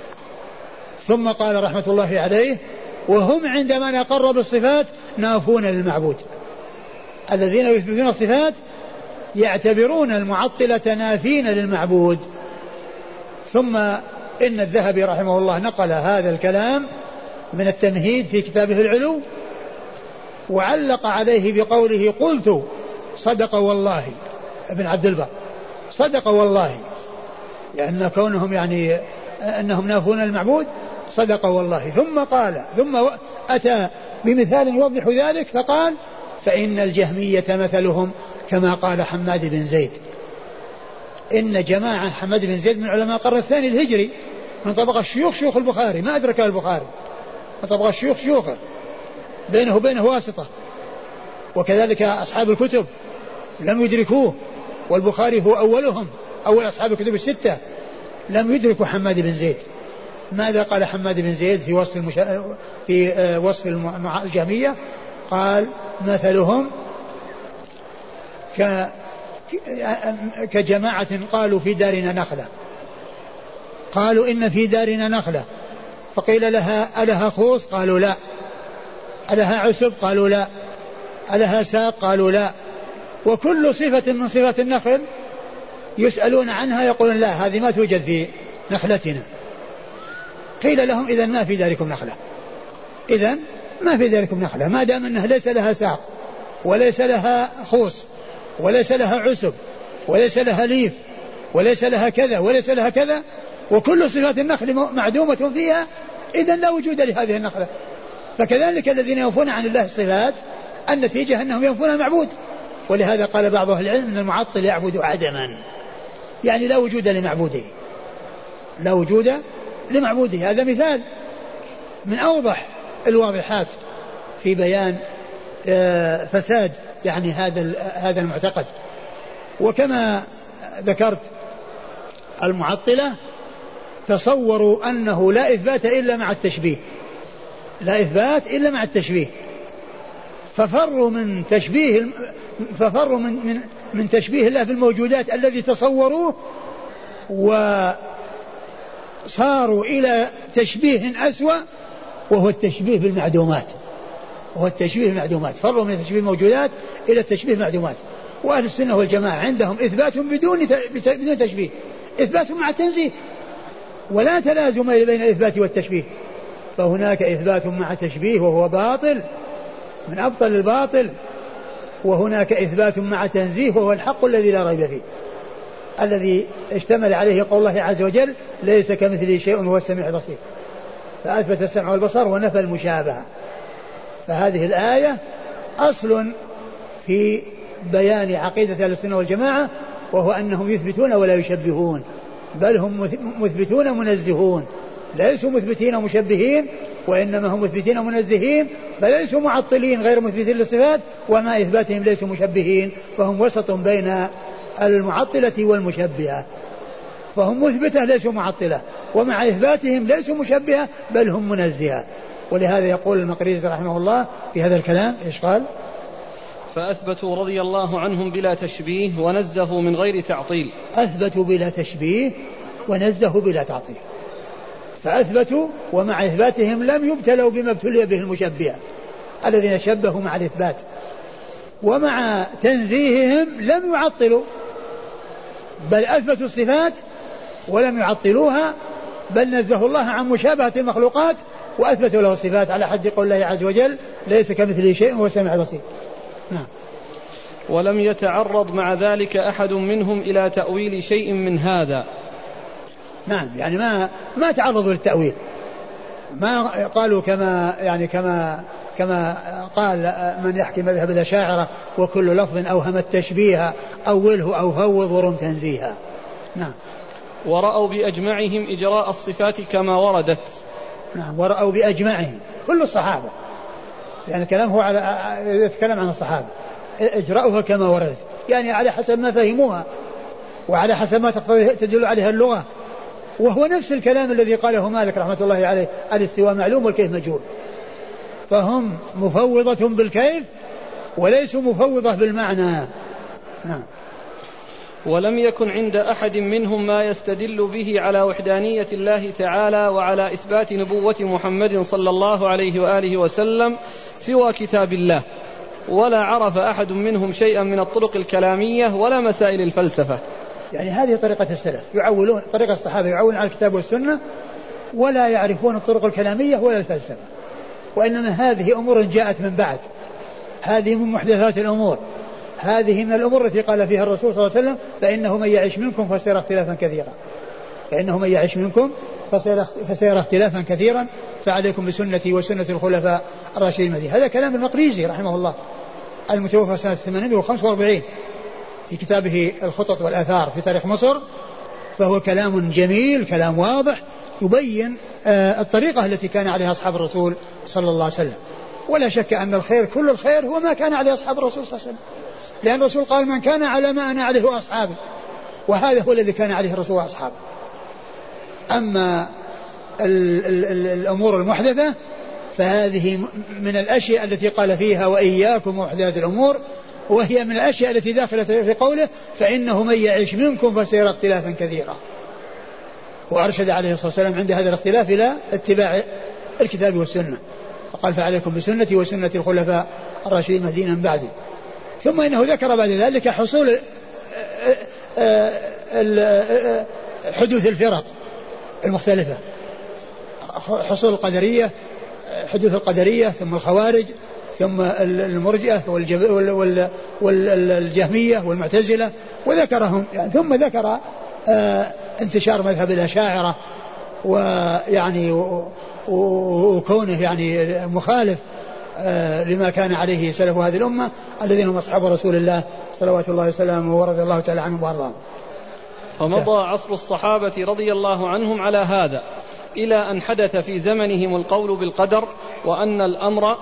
ثم قال رحمة الله عليه: وهم عندما نقر بالصفات نافون للمعبود. الذين يثبتون الصفات يعتبرون المعطلة نافين للمعبود. ثم إن الذهبي رحمه الله نقل هذا الكلام من التمهيد في كتابه العلو، وعلق عليه بقوله: قلت صدق والله. ابن عبد البر صدق والله، لأن كونهم أنهم نافون المعبود صدق والله. ثم أتى بمثال يوضح ذلك فقال: فإن الجهمية مثلهم كما قال حماد بن زيد. إن جماعة حماد بن زيد من علماء القرن الثاني الهجري، من طبقة شيوخ البخاري، ما أدرك البخاري، من طبقة شيوخه، بينه وبينه واسطة، وكذلك أصحاب الكتب لم يدركوه، والبخاري هو أولهم، أول أصحاب الكتب الستة لم يدركوا حماد بن زيد. ماذا قال حماد بن زيد في وصف الجهمية؟ قال: مثلهم كجماعة قالوا في دارنا نخلة، قالوا إن في دارنا نخلة، فقيل لها: ألها خوص؟ قالوا لا. ألها عسب؟ قالوا لا. ألها ساق؟ قالوا لا. وكل صفة من صفات النخل يسألون عنها يقولون: لا، هذه ما توجد في نخلتنا. قيل لهم: إذن ما في داركم نخلة، إذن ما في داركم نخلة، ما دام أنها ليس لها ساق وليس لها خوص وليس لها عسب وليس لها ليف وليس لها كذا وليس لها كذا، وكل صفات النخل معدومة فيها، إذن لا وجود لهذه النخلة. فكذلك الذين ينفون عن الله الصفات النتيجة أنهم ينفون المعبود. ولهذا قال بعض أهل العلم أن المعطل يعبد عدما، يعني لا وجود لمعبوده، لا وجود لمعبوده. هذا مثال، من أوضح الواضحات في بيان فساد يعني هذا المعتقد. وكما ذكرت المعطلة تصوروا أنه لا إثبات إلا مع التشبيه، لا إثبات إلا مع التشبيه، ففروا من تشبيه الله بالموجودات الذي تصوروه، وصاروا إلى تشبيه أسوأ وهو التشبيه بالمعدومات، فروا من تشبيه الموجودات إلى التشبيه بالمعدومات. وأهل السنة والجماعة عندهم إثبات بدون تشبيه، إثبات مع التنزيه، ولا تلازم بين الإثبات والتشبيه. فهناك إثبات مع تشبيه وهو باطل من أبطل الباطل، وهناك إثبات مع تنزيه وهو الحق الذي لا ريب فيه، الذي اشتمل عليه قول الله عز وجل ليس كمثله شيء وهو السميع البصير، فأثبت السمع والبصر ونفى المشابهة. فهذه الآية أصل في بيان عقيدة أهل السنة والجماعة، وهو أنهم يثبتون ولا يشبهون، بل هم مثبتون منزهون، ليسوا مثبتين مشبهين، وإنما هم مثبتين منزهين، بل ليسوا معطلين غير مثبتين للصفات، ومع إثباتهم ليسوا مشبهين، فهم وسط بين المعطلة والمشبهة. فهم مثبتة ليسوا معطلة، ومع إثباتهم ليسوا مشبهة بل هم منزهة. ولهذا يقول المقريزي رحمه الله في هذا الكلام إيش قال؟ فأثبتوا رضي الله عنهم بلا تشبيه ونزهوا من غير تعطيل. أثبتوا بلا تشبيه ونزهوا بلا تعطيل، فأثبتوا ومع إثباتهم لم يبتلوا بما ابتلي به المشبهة الذين شبهوا مع الإثبات، ومع تنزيههم لم يعطلوا بل أثبتوا الصفات ولم يعطلوها، بل نزهوا الله عن مشابهة المخلوقات وأثبتوا له الصفات على حد قول الله عز وجل ليس كمثله شيء وهو السميع البصير. نعم. ولم يتعرض مع ذلك أحد منهم إلى تأويل شيء من هذا. نعم، يعني ما تعرضوا للتأويل، ما قالوا كما قال من يحكي مذهب الأشاعرة وكل لفظ أوهم التشبيه أوله أو فوض ورم تنزيها. نعم. ورأوا بأجمعهم إجراء الصفات كما وردت. نعم، ورأوا بأجمعهم كل الصحابة، يعني الكلام هو على يتكلم عن الصحابة، إجراؤها كما وردت، يعني على حسب ما فهموها وعلى حسب ما تدل عليها اللغة، وهو نفس الكلام الذي قاله مالك رحمة الله عليه: الاستواء معلوم والكيف مجهول. فهم مفوضة بالكيف وليسوا مفوضة بالمعنى. نعم. ولم يكن عند أحد منهم ما يستدل به على وحدانية الله تعالى وعلى إثبات نبوة محمد صلى الله عليه وآله وسلم سوى كتاب الله، ولا عرف أحد منهم شيئا من الطرق الكلامية ولا مسائل الفلسفة. يعني هذه طريقة السلف، يعولون طريقة الصحابة، يعولون على الكتاب والسنة ولا يعرفون الطرق الكلامية ولا الفلسفة، وإنما هذه أمور جاءت من بعد، هذه من محدثات الأمور، هذه من الأمور التي قال فيها الرسول صلى الله عليه وسلم: فإنه من يعيش منكم فسيرى اختلافا كثيرا، فإنه من يعيش منكم فسيرى اختلافا كثيرا، فعليكم بسنتي وسنة الخلفاء الراشدين المهديين. هذا كلام المقريزي رحمه الله المتوفى سنة 845 في كتابه الخطط والآثار في تاريخ مصر، فهو كلام جميل، كلام واضح يبين الطريقة التي كان عليها أصحاب الرسول صلى الله عليه وسلم. ولا شك أن الخير كل الخير هو ما كان عليه أصحاب الرسول صلى الله عليه وسلم، لأن الرسول قال: من كان على ما أنا عليه وأصحابي، وهذا هو الذي كان عليه الرسول وأصحابه. أما الأمور المحدثة فهذه من الأشياء التي قال فيها: وإياكم ومحدثات الأمور، وهي من الأشياء التي داخلة في قوله: فإنه من يعيش منكم فسيرى اختلافا كثيرا. وأرشد عليه الصلاة والسلام عند هذا الاختلاف إلى اتباع الكتاب والسنة، فقال: فعليكم بسنتي وسنة الخلفاء الراشدين المهديين من بعدي. ثم إنه ذكر بعد ذلك حصول حدوث الفرق المختلفة، حصول القدرية، حدوث القدرية، ثم الخوارج، ثم المرجئة والجهمية والمعتزلة، وذكرهم يعني. ثم ذكر انتشار مذهب الأشاعرة ويعني وكونه يعني مخالف لما كان عليه سلف هذه الأمة الذين هم أصحاب رسول الله صلوات الله وسلامه ورضي الله تعالى عنهم وارضاهم. فمضى عصر الصحابة رضي الله عنهم على هذا. إلى أن حدث في زمنهم القول بالقدر وأن الأمر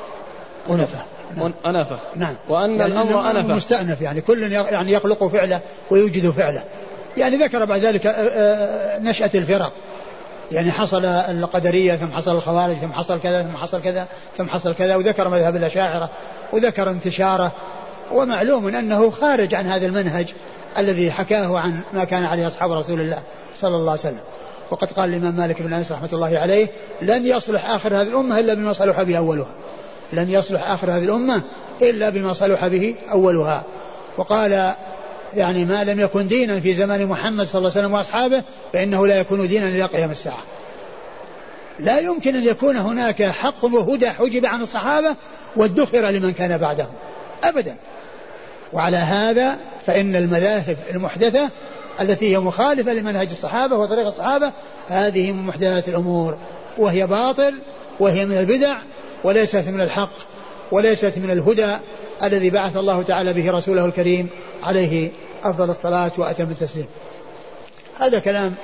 أنفه. نعم. وأن يعني الأمر أنفه مستأنف، يعني كل يعني يخلق فعله ويوجد فعله. يعني ذكر بعد ذلك نشأة الفرق، يعني حصل القدرية ثم حصل الخوارج ثم حصل كذا ثم حصل كذا ثم حصل كذا، وذكر مذهب الأشاعرة وذكر انتشاره. ومعلوم أنه خارج عن هذا المنهج الذي حكاه عن ما كان عليه أصحاب رسول الله صلى الله عليه وسلم. وقد قال الإمام مالك بن أنس رحمة الله عليه: لن يصلح آخر هذه الأمة إلا بما صلح به أولها. لن يصلح آخر هذه الأمة إلا بما صلح به أولها. وقال: يعني ما لم يكن دينا في زمان محمد صلى الله عليه وسلم وأصحابه فإنه لا يكون دينا إلى قيام الساعة. لا يمكن أن يكون هناك حق وهدى حجب عن الصحابة وادخر لمن كان بعدهم أبدا. وعلى هذا فإن المذاهب المحدثة التي هي مخالفة لمنهج الصحابة وطريق الصحابة هذه من محدثات الأمور، وهي باطل وهي من البدع وليست من الحق وليست من الهدى الذي بعث الله تعالى به رسوله الكريم عليه أفضل الصلاة وأتم التسليم. هذا كلام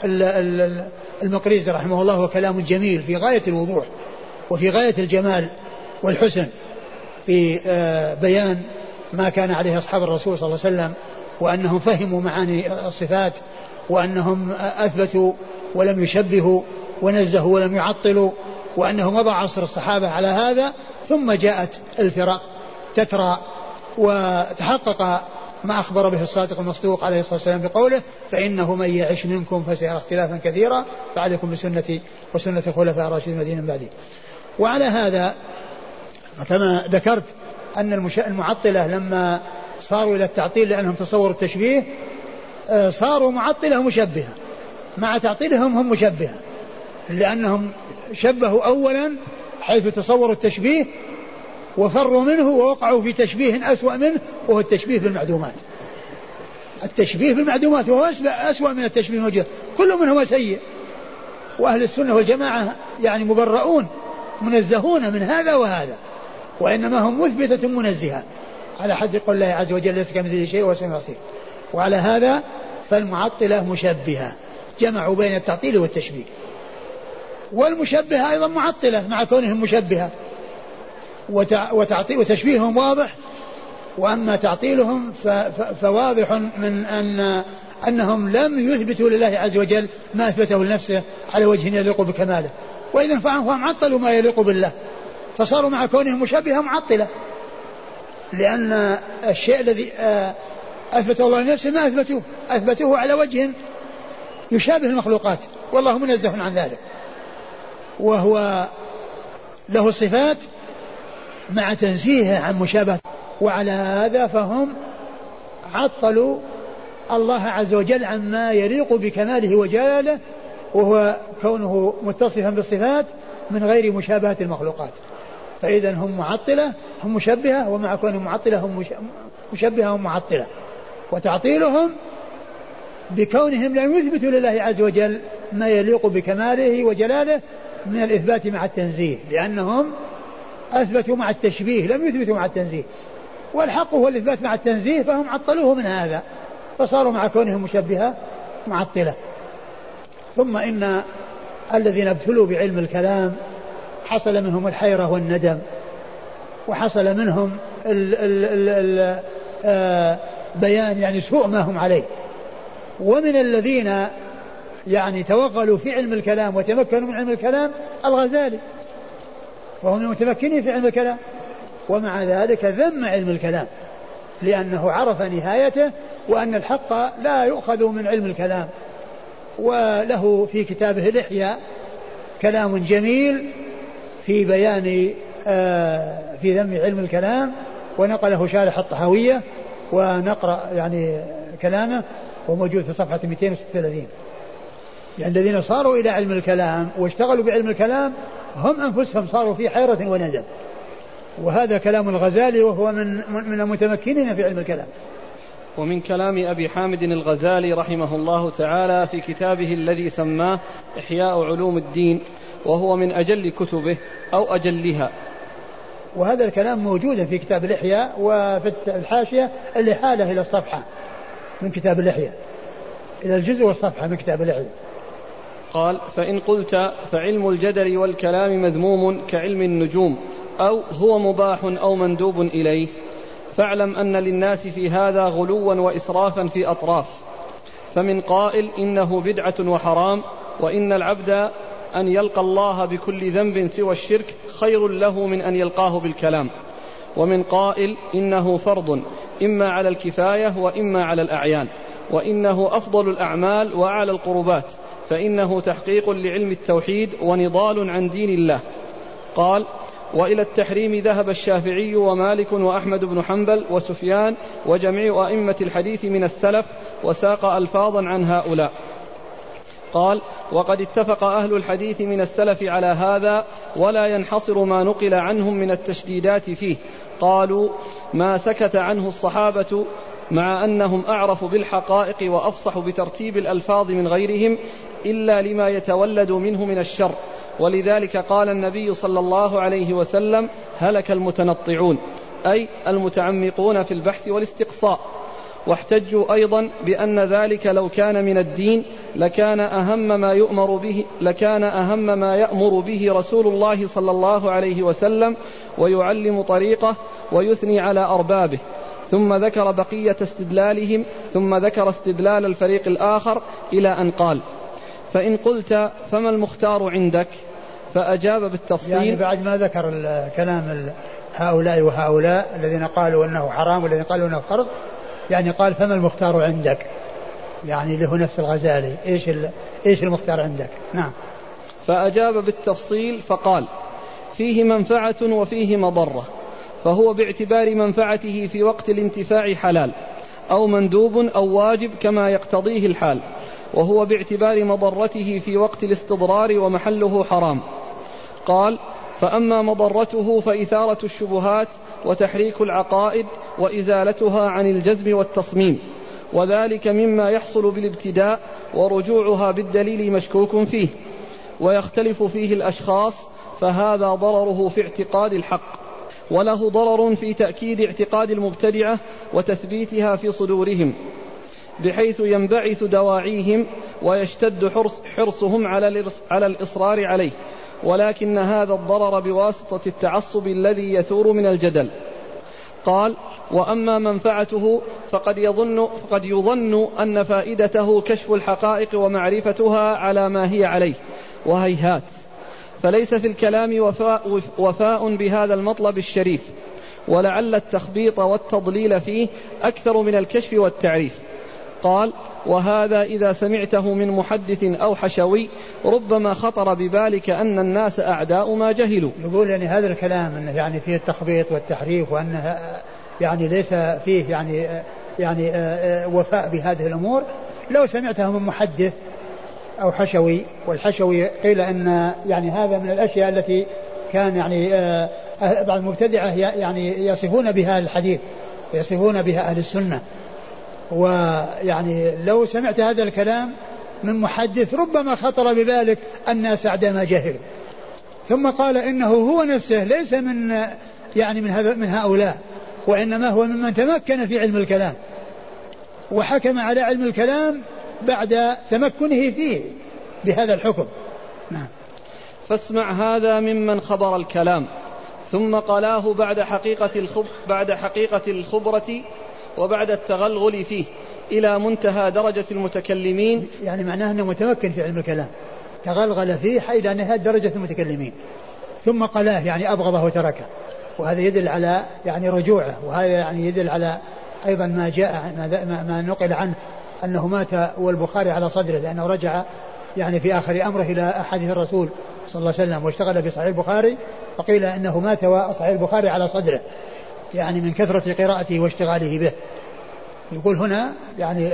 المقريزي رحمه الله، وكلام جميل في غاية الوضوح وفي غاية الجمال والحسن في بيان ما كان عليه أصحاب الرسول صلى الله عليه وسلم، وأنهم فهموا معاني الصفات، وأنهم أثبتوا ولم يشبهوا ونزهوا ولم يعطلوا، وأنه مضى عصر الصحابة على هذا. ثم جاءت الفرق تترى، وتحقق ما أخبر به الصادق المصدوق عليه الصلاة والسلام بقوله: فإنه من يعش منكم فسيرى اختلافا كثيرا فعليكم بسنتي وسنة الخلفاء الراشدين المهديين من بعدي. وعلى هذا كما ذكرت أن المعطلة لما صاروا إلى التعطيل لأنهم تصوروا التشبيه صاروا معطلة مشبهة، مع تعطيلهم هم مشبهة، لأنهم شبهوا أولا حيث تصوروا التشبيه وفروا منه ووقعوا في تشبيه أسوأ منه، وهو التشبيه بالمعدومات. التشبيه بالمعدومات وهو أسوأ من التشبيه الموجود، كل منهما سيء. وأهل السنة والجماعة يعني مبرؤون منزهون من هذا وهذا، وإنما هم مثبتة منزهة على حد قول الله عز وجل: ليس كمثله شيء وهو السميع البصير. وعلى هذا فالمعطلة مشبهة، جمعوا بين التعطيل والتشبيه. والمشبهة أيضا معطلة مع كونهم مشبهة، وتشبيههم واضح. وأما تعطيلهم فواضح من أنهم لم يثبتوا لله عز وجل ما أثبته لنفسه على وجه يليق بكماله، وإذن فهم عطلوا ما يليق بالله، فصاروا مع كونهم مشبهة معطلة، لأن الشيء الذي أثبته الله لنفسه ما أثبتوه على وجه يشابه المخلوقات، والله منزه عن ذلك، وهو له صفات مع تنزيهه عن مشابهة. وعلى هذا فهم عطلوا الله عز وجل عما يليق بكماله وجلاله، وهو كونه متصفا بالصفات من غير مشابهة المخلوقات. فإذا هم معطلة، هم مشبهة، ومع كونهم معطلة هم مشبهة ومعطلة. وتعطيلهم بكونهم لم يثبتوا لله عز وجل ما يليق بكماله وجلاله من الإثبات مع التنزيه، لأنهم أثبتوا مع التشبيه لم يثبتوا مع التنزيه، والحق هو الإثبات مع التنزيه، فهم عطلوه من هذا، فصاروا مع كونهم مشبهة معطلة. ثم إن الذين ابتلوا بعلم الكلام حصل منهم الحيرة والندم، وحصل منهم بيان يعني سوء ما هم عليه. ومن الذين يعني توغلوا في علم الكلام وتمكنوا من علم الكلام الغزالي، وهو من المتمكنين في علم الكلام، ومع ذلك ذم علم الكلام لأنه عرف نهايته، وأن الحق لا يؤخذ من علم الكلام. وله في كتابه الإحياء كلام جميل في بيان في ذم علم الكلام، ونقله شارح الطحاوية، ونقرأ يعني كلامه وموجود في صفحة 236. يعني الذين صاروا إلى علم الكلام واشتغلوا بعلم الكلام هم أنفسهم صاروا في حيرة وندم. وهذا كلام الغزالي، وهو من المتمكنين في علم الكلام. ومن كلام أبي حامد الغزالي رحمه الله تعالى في كتابه الذي سماه إحياء علوم الدين، وهو من أجل كتبه أو أجلها. وهذا الكلام موجود في كتاب الإحياء، وفي الحاشية اللي حاله إلى الصفحة من كتاب الإحياء، إلى الجزء والصفحة من كتاب الإحياء. قال: فإن قلت فعلم الجدل والكلام مذموم كعلم النجوم، أو هو مباح أو مندوب إليه، فاعلم أن للناس في هذا غلوا وإسرافا في أطراف. فمن قائل إنه بدعة وحرام، وإن العبد أن يلقى الله بكل ذنب سوى الشرك خير له من أن يلقاه بالكلام. ومن قائل إنه فرض إما على الكفاية وإما على الأعيان، وإنه أفضل الأعمال وأعلى القربات، فإنه تحقيق لعلم التوحيد ونضال عن دين الله. قال: وإلى التحريم ذهب الشافعي ومالك وأحمد بن حنبل وسفيان وجميع أئمة الحديث من السلف، وساق ألفاظا عن هؤلاء. قال: وقد اتفق أهل الحديث من السلف على هذا، ولا ينحصر ما نقل عنهم من التشديدات فيه. قالوا: ما سكت عنه الصحابة مع أنهم أعرف بالحقائق وأفصح بترتيب الألفاظ من غيرهم، إلا لما يتولد منه من الشر. ولذلك قال النبي صلى الله عليه وسلم: هلك المتنطعون، أي المتعمقون في البحث والاستقصاء. واحتجوا أيضا بأن ذلك لو كان من الدين لكان أهم ما يأمر به رسول الله صلى الله عليه وسلم، ويعلم طريقه ويثني على أربابه. ثم ذكر بقية استدلالهم، ثم ذكر استدلال الفريق الآخر إلى أن قال: فإن قلت فما المختار عندك؟ فأجاب بالتفصيل. يعني بعد ما ذكر الكلام هؤلاء وهؤلاء الذين قالوا أنه حرام والذين قالوا أنه فرض، يعني قال: فما المختار عندك؟ يعني له نفس الغزالي، إيش المختار عندك؟ نعم. فأجاب بالتفصيل فقال: فيه منفعة وفيه مضرة، فهو باعتبار منفعته في وقت الانتفاع حلال، أو مندوب أو واجب كما يقتضيه الحال، وهو باعتبار مضرته في وقت الاستضرار ومحله حرام. قال: فأما مضرته فإثارة الشبهات وتحريك العقائد وإزالتها عن الجزم والتصميم، وذلك مما يحصل بالابتداء، ورجوعها بالدليل مشكوك فيه، ويختلف فيه الأشخاص، فهذا ضرره في اعتقاد الحق، وله ضرر في تأكيد اعتقاد المبتدعة وتثبيتها في صدورهم، بحيث ينبعث دواعيهم ويشتد حرصهم على الإصرار عليه، ولكن هذا الضرر بواسطة التعصب الذي يثور من الجدل. قال: وأما منفعته فقد يظن أن فائدته كشف الحقائق ومعرفتها على ما هي عليه، وهيهات، فليس في الكلام وفاء بهذا المطلب الشريف، ولعل التخبيط والتضليل فيه أكثر من الكشف والتعريف. قال: وهذا إذا سمعته من محدث أو حشوي ربما خطر ببالك أن الناس أعداء ما جهلوا. يقول يعني هذا الكلام أنه يعني فيه التخبيط والتحريف، وأنه يعني ليس فيه يعني وفاء بهذه الأمور. لو سمعته من محدث أو حشوي، والحشوي قيل أن يعني هذا من الأشياء التي كان يعني بعض المبتدعة يعني يصفون بها الحديث، يصفون بها أهل السنة. ويعني لو سمعت هذا الكلام من محدث ربما خطر ببالك الناس أعداء ما جهلوا. ثم قال إنه هو نفسه ليس من يعني من هؤلاء، وإنما هو ممن تمكن في علم الكلام، وحكم على علم الكلام بعد تمكنه فيه بهذا الحكم. نعم. فاسمع هذا ممن خبر الكلام، ثم قلاه بعد حقيقة الخبرة وبعد التغلغل فيه إلى منتهى درجة المتكلمين. يعني معناه أنه متمكن في علم الكلام، تغلغل فيه حيث نهاية درجة المتكلمين، ثم قلاه يعني أبغضه وتركه، وهذا يدل على يعني رجوعه، وهذا يعني يدل على أيضا ما جاء ما نقل عنه أنه مات والبخاري على صدره، لأنه رجع يعني في آخر أمره إلى أحاديث الرسول صلى الله عليه وسلم واشتغل بصحيح البخاري، فقيل أنه مات وصحيح البخاري على صدره، يعني من كثرة قراءته واشتغاله به. يقول هنا يعني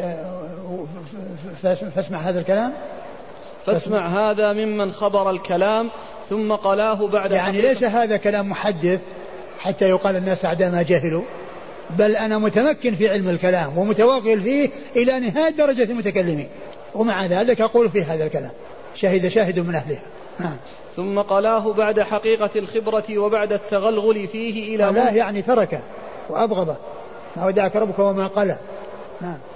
فاسمع هذا الكلام، فاسمع هذا ممن خبر الكلام ثم قلاه بعد يعني ليس هذا كلام محدث حتى يقال الناس أعداء ما جهلوا، بل أنا متمكن في علم الكلام ومتوغل فيه إلى نهاية درجة المتكلمين، ومع ذلك أقول في هذا الكلام شاهد من أهلها. نعم. ثم قلاه بعد حقيقة الخبرة وبعد التغلغل فيه إلى قلاه يعني تركه وأبغضه، ما ودعك ربك وما قلى. نعم.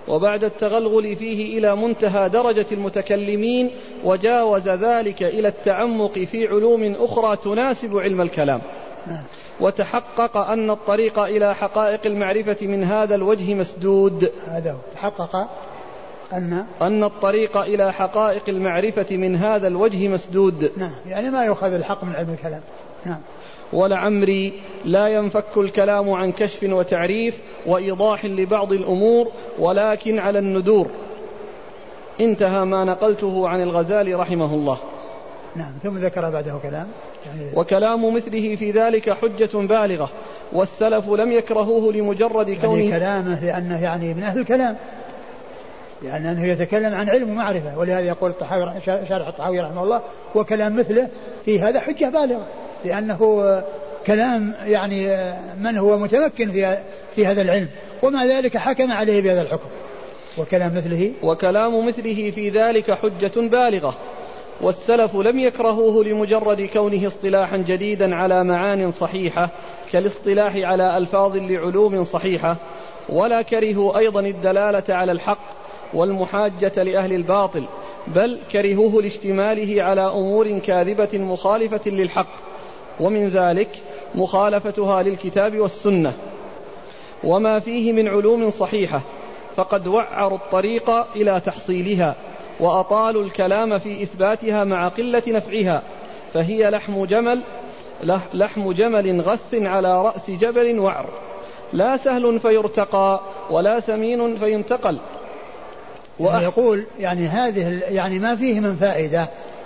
وبعد التغلغل فيه إلى منتهى درجة المتكلمين، وجاوز ذلك إلى التعمق في علوم أخرى تناسب علم الكلام. وتحقق أن الطريق إلى حقائق المعرفة من هذا الوجه مسدود. هذا تحقق أن الطريق إلى حقائق المعرفة من هذا الوجه مسدود. نعم، يعني ما يؤخذ الحق من علم الكلام. نعم. ولعمري لا ينفك الكلام عن كشف وتعريف وإيضاح لبعض الأمور، ولكن على الندور. انتهى ما نقلته عن الغزالي رحمه الله. نعم. ثم ذكر بعده كلام يعني وكلام مثله في ذلك حجة بالغة، والسلف لم يكرهوه لمجرد كونه يعني كلامه لأنه يعني من أهل الكلام، يعني أنه يتكلم عن علم ومعرفة، ولهذا يقول الطحاوي شارح الطحاوي رحمه الله وكلام مثله في هذا حجة بالغة، لأنه كلام يعني من هو متمكن في هذا العلم، ومع ذلك حكم عليه بهذا الحكم. وكلام مثله في ذلك حجة بالغة، والسلف لم يكرهوه لمجرد كونه اصطلاحا جديدا على معان صحيحة كالاصطلاح على ألفاظ لعلوم صحيحة، ولا كرهوا أيضا الدلالة على الحق والمحاجة لأهل الباطل، بل كرهوه لاشتماله على أمور كاذبة مخالفة للحق، ومن ذلك مخالفتها للكتاب والسنة وما فيه من علوم صحيحة، فقد وعروا الطريق إلى تحصيلها وأطالوا الكلام في إثباتها مع قلة نفعها، فهي لحم جمل غث على رأس جبل وعر، لا سهل فيرتقى ولا سمين فينتقل. يعني يقول يعني هذه يعني ما فيه من فائدة،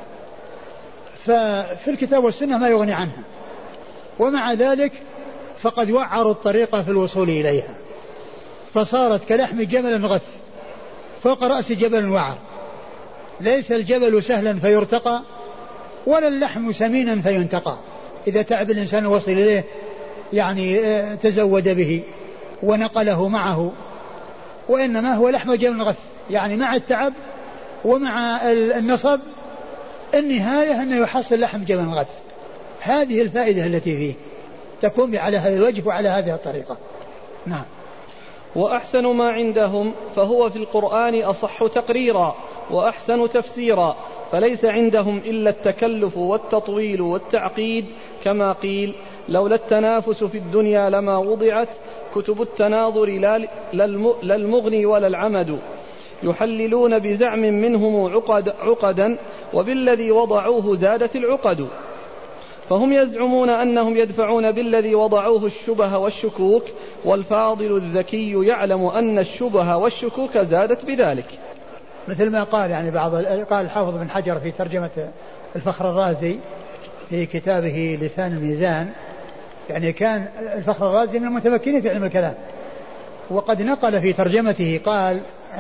ففي الكتاب والسنة ما يغني عنها، ومع ذلك فقد وعروا الطريقة في الوصول إليها، فصارت كلحم جبل غث فوق رأس جبل وعر، ليس الجبل سهلا فيرتقى ولا اللحم سمينا فينتقى، إذا تعب الإنسان وصل إليه يعني تزود به ونقله معه، وإنما هو لحم جبل غث، يعني مع التعب ومع النصب النهاية أنه يحصل لحم جبل غث. هذه الفائدة التي فيه تكون على هذا الوجه وعلى هذه الطريقة. نعم. وأحسن ما عندهم فهو في القرآن أصح تقريرا وأحسن تفسيرا، فليس عندهم إلا التكلف والتطويل والتعقيد، كما قيل لولا التنافس في الدنيا لما وضعت كتب التناظر لا المغني ولا العمد، يحللون بزعم منهم عقدا وبالذي وضعوه زادت العقد، فهم يزعمون أنهم يدفعون بالذي وضعوه الشبه والشكوك، والفاضل الذكي يعلم أن الشبه والشكوك زادت بذلك. مثل ما قال يعني قال الحافظ بن حجر في ترجمة الفخر الرازي في كتابه لسان الميزان، يعني كان الفخر الرازي من المتمكنين في علم الكلام، وقد نقل في ترجمته قال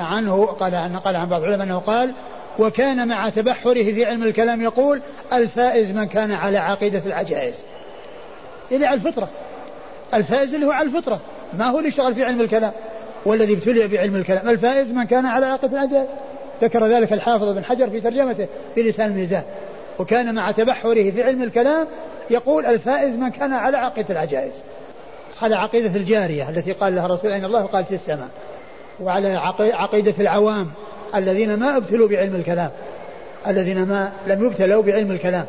نقل عن بعض العلماء أنه قال: وكان مع تبحره في علم الكلام يقول: الفائز من كان على عقيدة العجائز، إلى على الفطرة، الفائز اللي هو على الفطرة، ما هو اللي اشتغل في علم الكلام والذي ابتلي بعلم الكلام، الفائز من كان على عقيدة العجائز. ذكر ذلك الحافظ بن حجر في ترجمته في لسان الميزان. وكان مع تبحره في علم الكلام يقول: الفائز من كان على عقيدة العجائز، على عقيدة الجارية التي قال لها الرسول أين الله قال في السماء، وعلى عقيدة العوام الذين ما ابتلوا بعلم الكلام، الذين ما لم يبتلوا بعلم الكلام.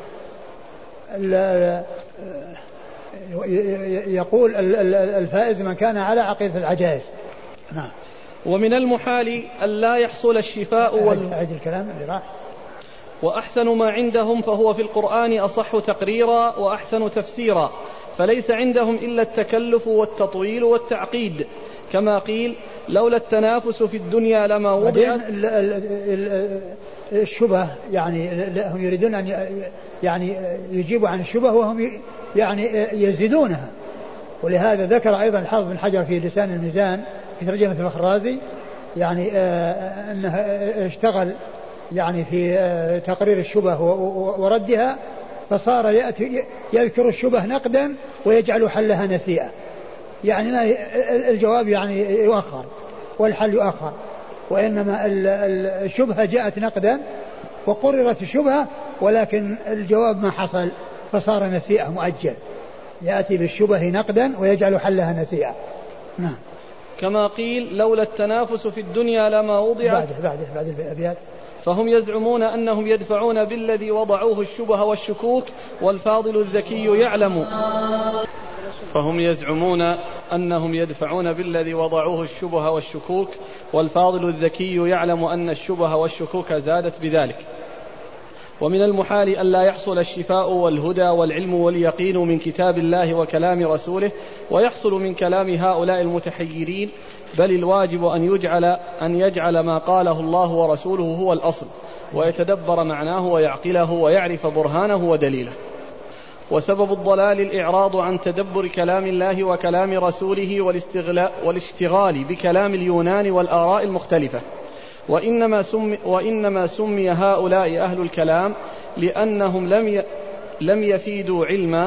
يقول: الفائز من كان على عقيدة العجائز. نعم. ومن المحال أن لا يحصل الشفاء الكلام اللي راح. وأحسن ما عندهم فهو في القرآن أصح تقريرا وأحسن تفسيرا، فليس عندهم إلا التكلف والتطويل والتعقيد، كما قيل لولا التنافس في الدنيا لما وضعت. الشبه يعني هم يريدون أن يعني يجيبوا عن الشبه وهم يعني يزيدونها، ولهذا ذكر أيضا الحافظ بن حجر في لسان الميزان في ترجمة الفخر الرازي يعني أنه اشتغل يعني في تقرير الشبه وردها، فصار يأتي يذكر الشبه نقدا ويجعل حلها نسيئة، يعني الجواب يعني يؤخر والحل يؤخر، وإنما الشبهة جاءت نقدا وقررت الشبهة، ولكن الجواب ما حصل فصار نسيئة مؤجل، يأتي بالشبه نقدا ويجعل حلها نسيئة. نعم. كما قيل لولا التنافس في الدنيا لما وضعت. بعد الأبيات. فهم يزعمون أنهم يدفعون بالذي وضعوه الشبه والشكوك والفاضل الذكي يعلم. فهم يزعمون أنهم يدفعون بالذي وضعوه الشبه والشكوك والفاضل الذكي يعلم أن الشبه والشكوك زادت بذلك. ومن المحال أن لا يحصل الشفاء والهدى والعلم واليقين من كتاب الله وكلام رسوله ويحصل من كلام هؤلاء المتحيرين، بل الواجب أن يجعل ما قاله الله ورسوله هو الأصل، ويتدبر معناه ويعقله ويعرف برهانه ودليله. وسبب الضلال الإعراض عن تدبر كلام الله وكلام رسوله والاشتغال بكلام اليونان والآراء المختلفة. وإنما سمي هؤلاء أهل الكلام لأنهم لم يفيدوا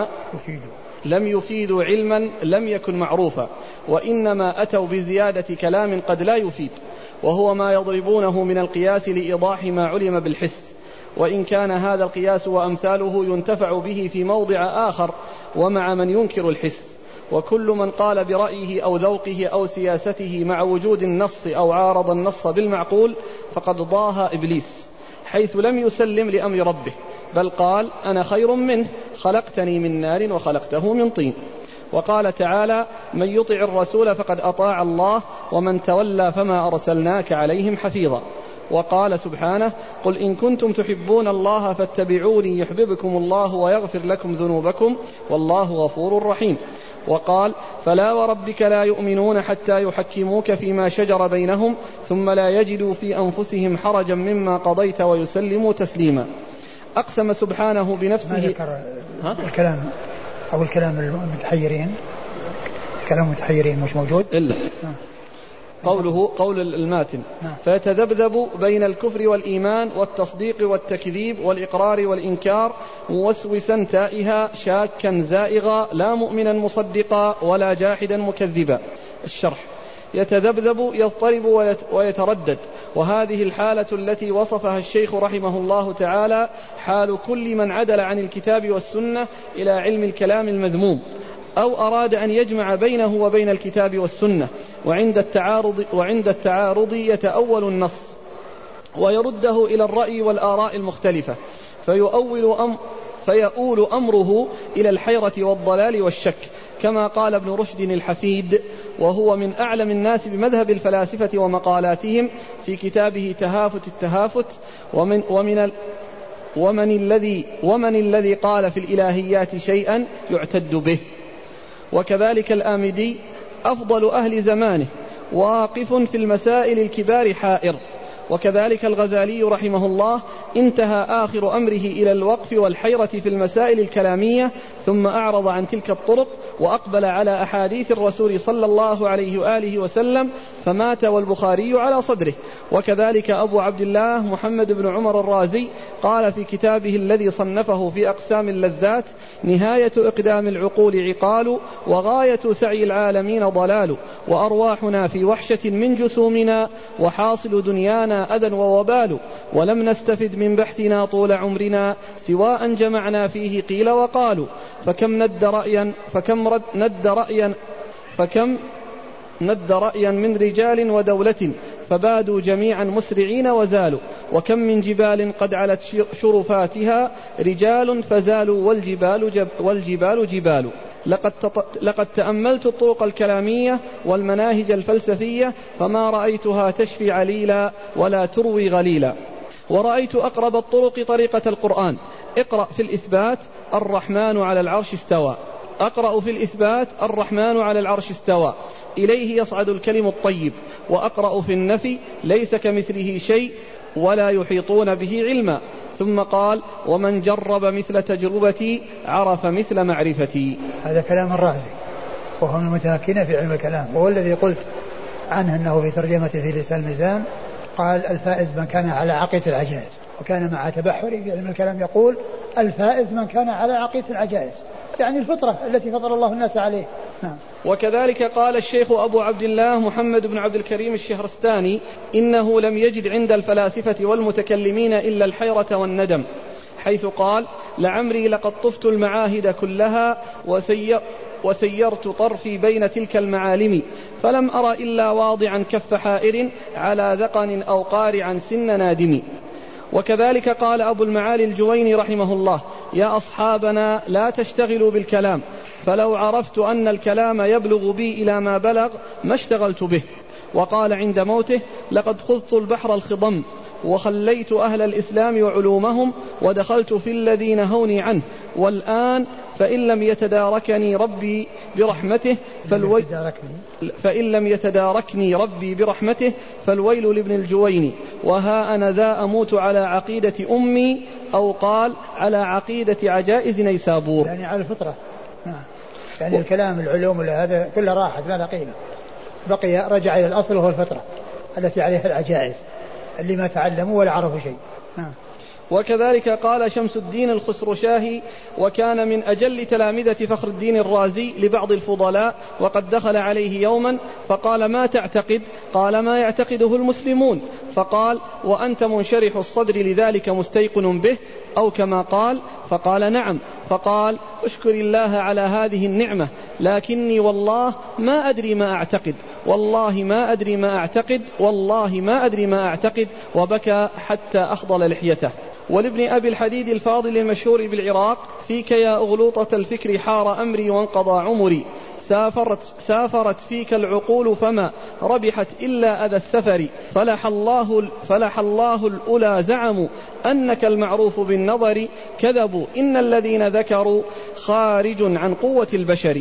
علما لم يكن معروفا، وإنما أتوا بزيادة كلام قد لا يفيد، وهو ما يضربونه من القياس لإيضاح ما علم بالحس، وإن كان هذا القياس وأمثاله ينتفع به في موضع آخر ومع من ينكر الحس. وكل من قال برأيه أو ذوقه أو سياسته مع وجود النص أو عارض النص بالمعقول فقد ضاها إبليس، حيث لم يسلم لأمر ربه، بل قال أنا خير منه خلقتني من نار وخلقته من طين. وقال تعالى من يطع الرسول فقد أطاع الله ومن تولى فما أرسلناك عليهم حفيظا. وقال سبحانه قل إن كنتم تحبون الله فاتبعوني يحببكم الله ويغفر لكم ذنوبكم والله غفور رحيم. وقال فلا وربك لا يؤمنون حتى يحكموك فيما شجر بينهم ثم لا يجدوا في أنفسهم حرجا مما قضيت ويسلموا تسليما. أقسم سبحانه بنفسه. ما ذكر الكلام أو الكلام المتحيرين، كلام المتحيرين مش موجود إلا قول الماتن فيتذبذب بين الكفر والإيمان والتصديق والتكذيب والإقرار والإنكار موسوسا تائها شاكا زائغا لا مؤمنا مصدقا ولا جاحدا مكذبا. الشرح يتذبذب يضطرب ويتردد، وهذه الحالة التي وصفها الشيخ رحمه الله تعالى حال كل من عدل عن الكتاب والسنة إلى علم الكلام المذموم أو أراد أن يجمع بينه وبين الكتاب والسنة، وعند التعارض يتأول النص ويرده إلى الرأي والآراء المختلفة فيؤول أمره إلى الحيرة والضلال والشك، كما قال ابن رشد الحفيد وهو من أعلم الناس بمذهب الفلاسفة ومقالاتهم في كتابه تهافت التهافت ومن الذي قال في الإلهيات شيئا يعتد به. وكذلك الآمدي أفضل أهل زمانه واقف في المسائل الكبار حائر. وكذلك الغزالي رحمه الله انتهى آخر أمره إلى الوقف والحيرة في المسائل الكلامية، ثم أعرض عن تلك الطرق وأقبل على أحاديث الرسول صلى الله عليه وآله وسلم فمات والبخاري على صدره. وكذلك أبو عبد الله محمد بن عمر الرازي قال في كتابه الذي صنفه في أقسام اللذات نهاية إقدام العقول عقال وغاية سعي العالمين ضلال، وأرواحنا في وحشة من جسومنا وحاصل دنيانا أذى ووبال، ولم نستفد من بحثنا طول عمرنا سواء جمعنا فيه قيل وقالوا، فكم ند رأيا من رجال ودولة فبادوا جميعا مسرعين وزالوا، وكم من جبال قد علت شرفاتها رجال فزالوا والجبال جبال. لقد تأملت الطرق الكلامية والمناهج الفلسفية فما رأيتها تشفي عليلا ولا تروي غليلا، ورأيت أقرب الطرق طريقة القرآن. اقرأ في الإثبات الرحمن على العرش استوى، أقرأ في الإثبات الرحمن على العرش استوى إليه يصعد الكلم الطيب، وأقرأ في النفي ليس كمثله شيء ولا يحيطون به علما. ثم قال ومن جرب مثل تجربتي عرف مثل معرفتي. هذا كلام الرازي وهو من المتمكنين في علم الكلام، وهو الذي قلت عنه أنه في ترجمته في لسان الميزان قال الفائز من كان على عقيدة العجائز، وكان مع تبحري في علم الكلام يقول الفائز من كان على عقيدة العجائز، يعني الفطرة التي فطر الله الناس عليه. نعم. وكذلك قال الشيخ أبو عبد الله محمد بن عبد الكريم الشهرستاني إنه لم يجد عند الفلاسفة والمتكلمين إلا الحيرة والندم، حيث قال لعمري لقد طفت المعاهد كلها وسيرت طرفي بين تلك المعالم، فلم أر إلا واضعا كف حائر على ذقن أو قارعا سن نادم. وكذلك قال أبو المعالي الجويني رحمه الله: يا أصحابنا لا تشتغلوا بالكلام، فلو عرفت أن الكلام يبلغ بي إلى ما بلغ ما اشتغلت به. وقال عند موته: لقد خضت البحر الخضم وخليت أهل الإسلام وعلومهم ودخلت في الذي نهوني عنه، والآن فإن لم يتداركني ربي برحمته فالويل لابن الجويني، وها أنا ذا أموت على عقيدة أمي، أو قال على عقيدة عجائز نيسابور، يعني على الفطرة. يعني الكلام العلوم هذا كله راحت ما لا قيمة، بقي رجع إلى الأصل وهو الفطرة التي عليها العجائز اللي ما تعلموا ولا عرفوا شيء. وكذلك قال شمس الدين الخسرشاهي، وكان من أجل تلامذة فخر الدين الرازي لبعض الفضلاء، وقد دخل عليه يوما فقال: ما تعتقد؟ قال: ما يعتقده المسلمون. فقال: وأنت منشرح الصدر لذلك مستيقن به، أو كما قال. فقال: نعم. فقال: اشكر الله على هذه النعمة، لكني والله ما أدري ما أعتقد، والله ما أدري ما أعتقد، والله ما أدري ما أعتقد، وبكى حتى أخضل لحيته. ولابن أبي الحديد الفاضل المشهور بالعراق: فيك يا أغلوطة الفكر حار أمري وانقضى عمري، سافرت فيك العقول فما ربحت إلا أذى السفر، فلح الله الأولى زعموا أنك المعروف بالنظر، كذبوا إن الذين ذكروا خارج عن قوة البشر.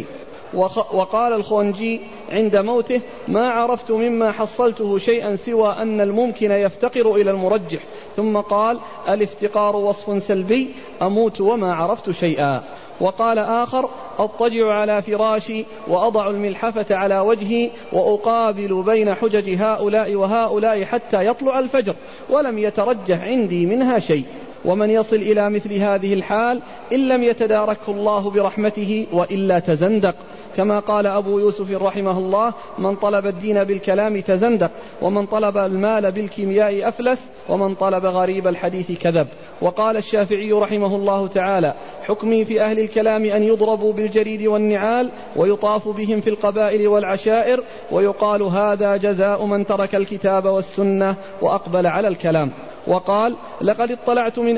وقال الخونجي عند موته: ما عرفت مما حصلته شيئا سوى أن الممكن يفتقر إلى المرجح. ثم قال: الافتقار وصف سلبي، أموت وما عرفت شيئا. وقال آخر: أضطجع على فراشي وأضع الملحفة على وجهي وأقابل بين حجج هؤلاء وهؤلاء حتى يطلع الفجر، ولم يترجح عندي منها شيء. ومن يصل إلى مثل هذه الحال إن لم يتداركه الله برحمته وإلا تزندق، كما قال أبو يوسف رحمه الله: من طلب الدين بالكلام تزندق، ومن طلب المال بالكيمياء أفلس، ومن طلب غريب الحديث كذب. وقال الشافعي رحمه الله تعالى: حكمي في أهل الكلام أن يضربوا بالجريد والنعال ويطاف بهم في القبائل والعشائر، ويقال هذا جزاء من ترك الكتاب والسنة وأقبل على الكلام. وقال: لقد اطلعت من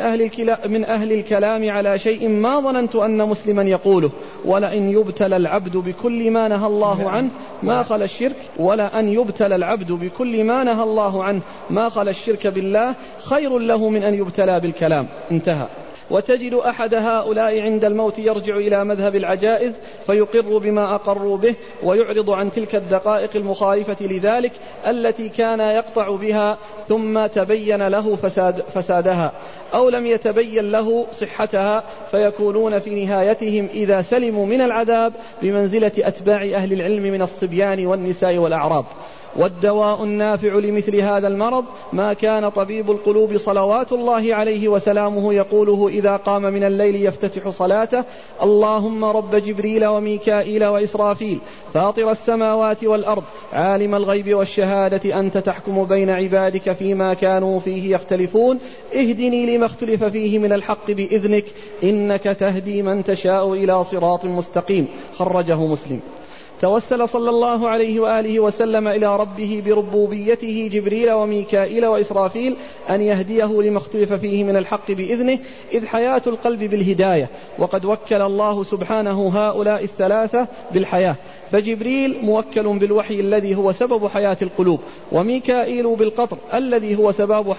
أهل الكلام على شيء ما ظننت أن مسلما يقوله، ولأن يبتلى العبد بكل ما نهى الله عنه ما خلا الشرك، ولأن يبتلى العبد بكل ما نهى الله عنه ما خلا الشرك بالله خير له من أن يبتلى بالكلام. انتهى. وتجد أحد هؤلاء عند الموت يرجع إلى مذهب العجائز فيقر بما أقروا به، ويعرض عن تلك الدقائق المخالفة لذلك التي كان يقطع بها، ثم تبين له فسادها، أو لم يتبين له صحتها، فيكونون في نهايتهم إذا سلموا من العذاب بمنزلة أتباع أهل العلم من الصبيان والنساء والأعراب. والدواء النافع لمثل هذا المرض ما كان طبيب القلوب صلوات الله عليه وسلامه يقوله إذا قام من الليل يفتتح صلاته: اللهم رب جبريل وميكائيل وإسرافيل فاطر السماوات والأرض عالم الغيب والشهادة أنت تحكم بين عبادك فيما كانوا فيه يختلفون، اهدني لما اختلف فيه من الحق بإذنك إنك تهدي من تشاء إلى صراط مستقيم. خرجه مسلم. توسل صلى الله عليه وآله وسلم إلى ربه بربوبيته جبريل وميكائيل وإسرافيل أن يهديه لما اختلف فيه من الحق بإذنه، إذ حياة القلب بالهداية، وقد وكل الله سبحانه هؤلاء الثلاثة بالحياة، فجبريل موكل بالوحي الذي هو سبب حياة القلوب، وميكائيل بالقطر الذي هو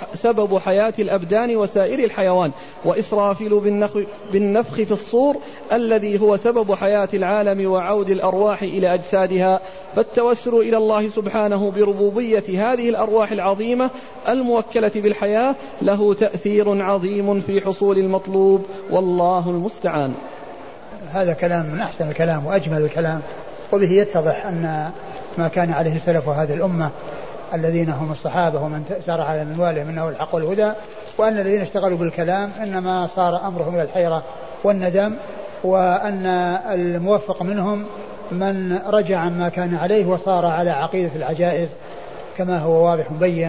سبب حياة الأبدان وسائر الحيوان، وإسرافيل بالنفخ في الصور الذي هو سبب حياة العالم وعود الأرواح إلى أجسادها. فالتوسل إلى الله سبحانه بربوبية هذه الأرواح العظيمة الموكلة بالحياة له تأثير عظيم في حصول المطلوب، والله المستعان. هذا كلام من أحسن الكلام وأجمل الكلام، وبه يتضح أن ما كان عليه سلف هذه الأمة الذين هم الصحابة ومن سار على منوالهم إنه الحق والهدى، وأن الذين اشتغلوا بالكلام إنما صار أمرهم إلى الحيرة والندم، وأن الموفق منهم من رجع عما كان عليه وصار على عقيدة العجائز كما هو واضح مبين.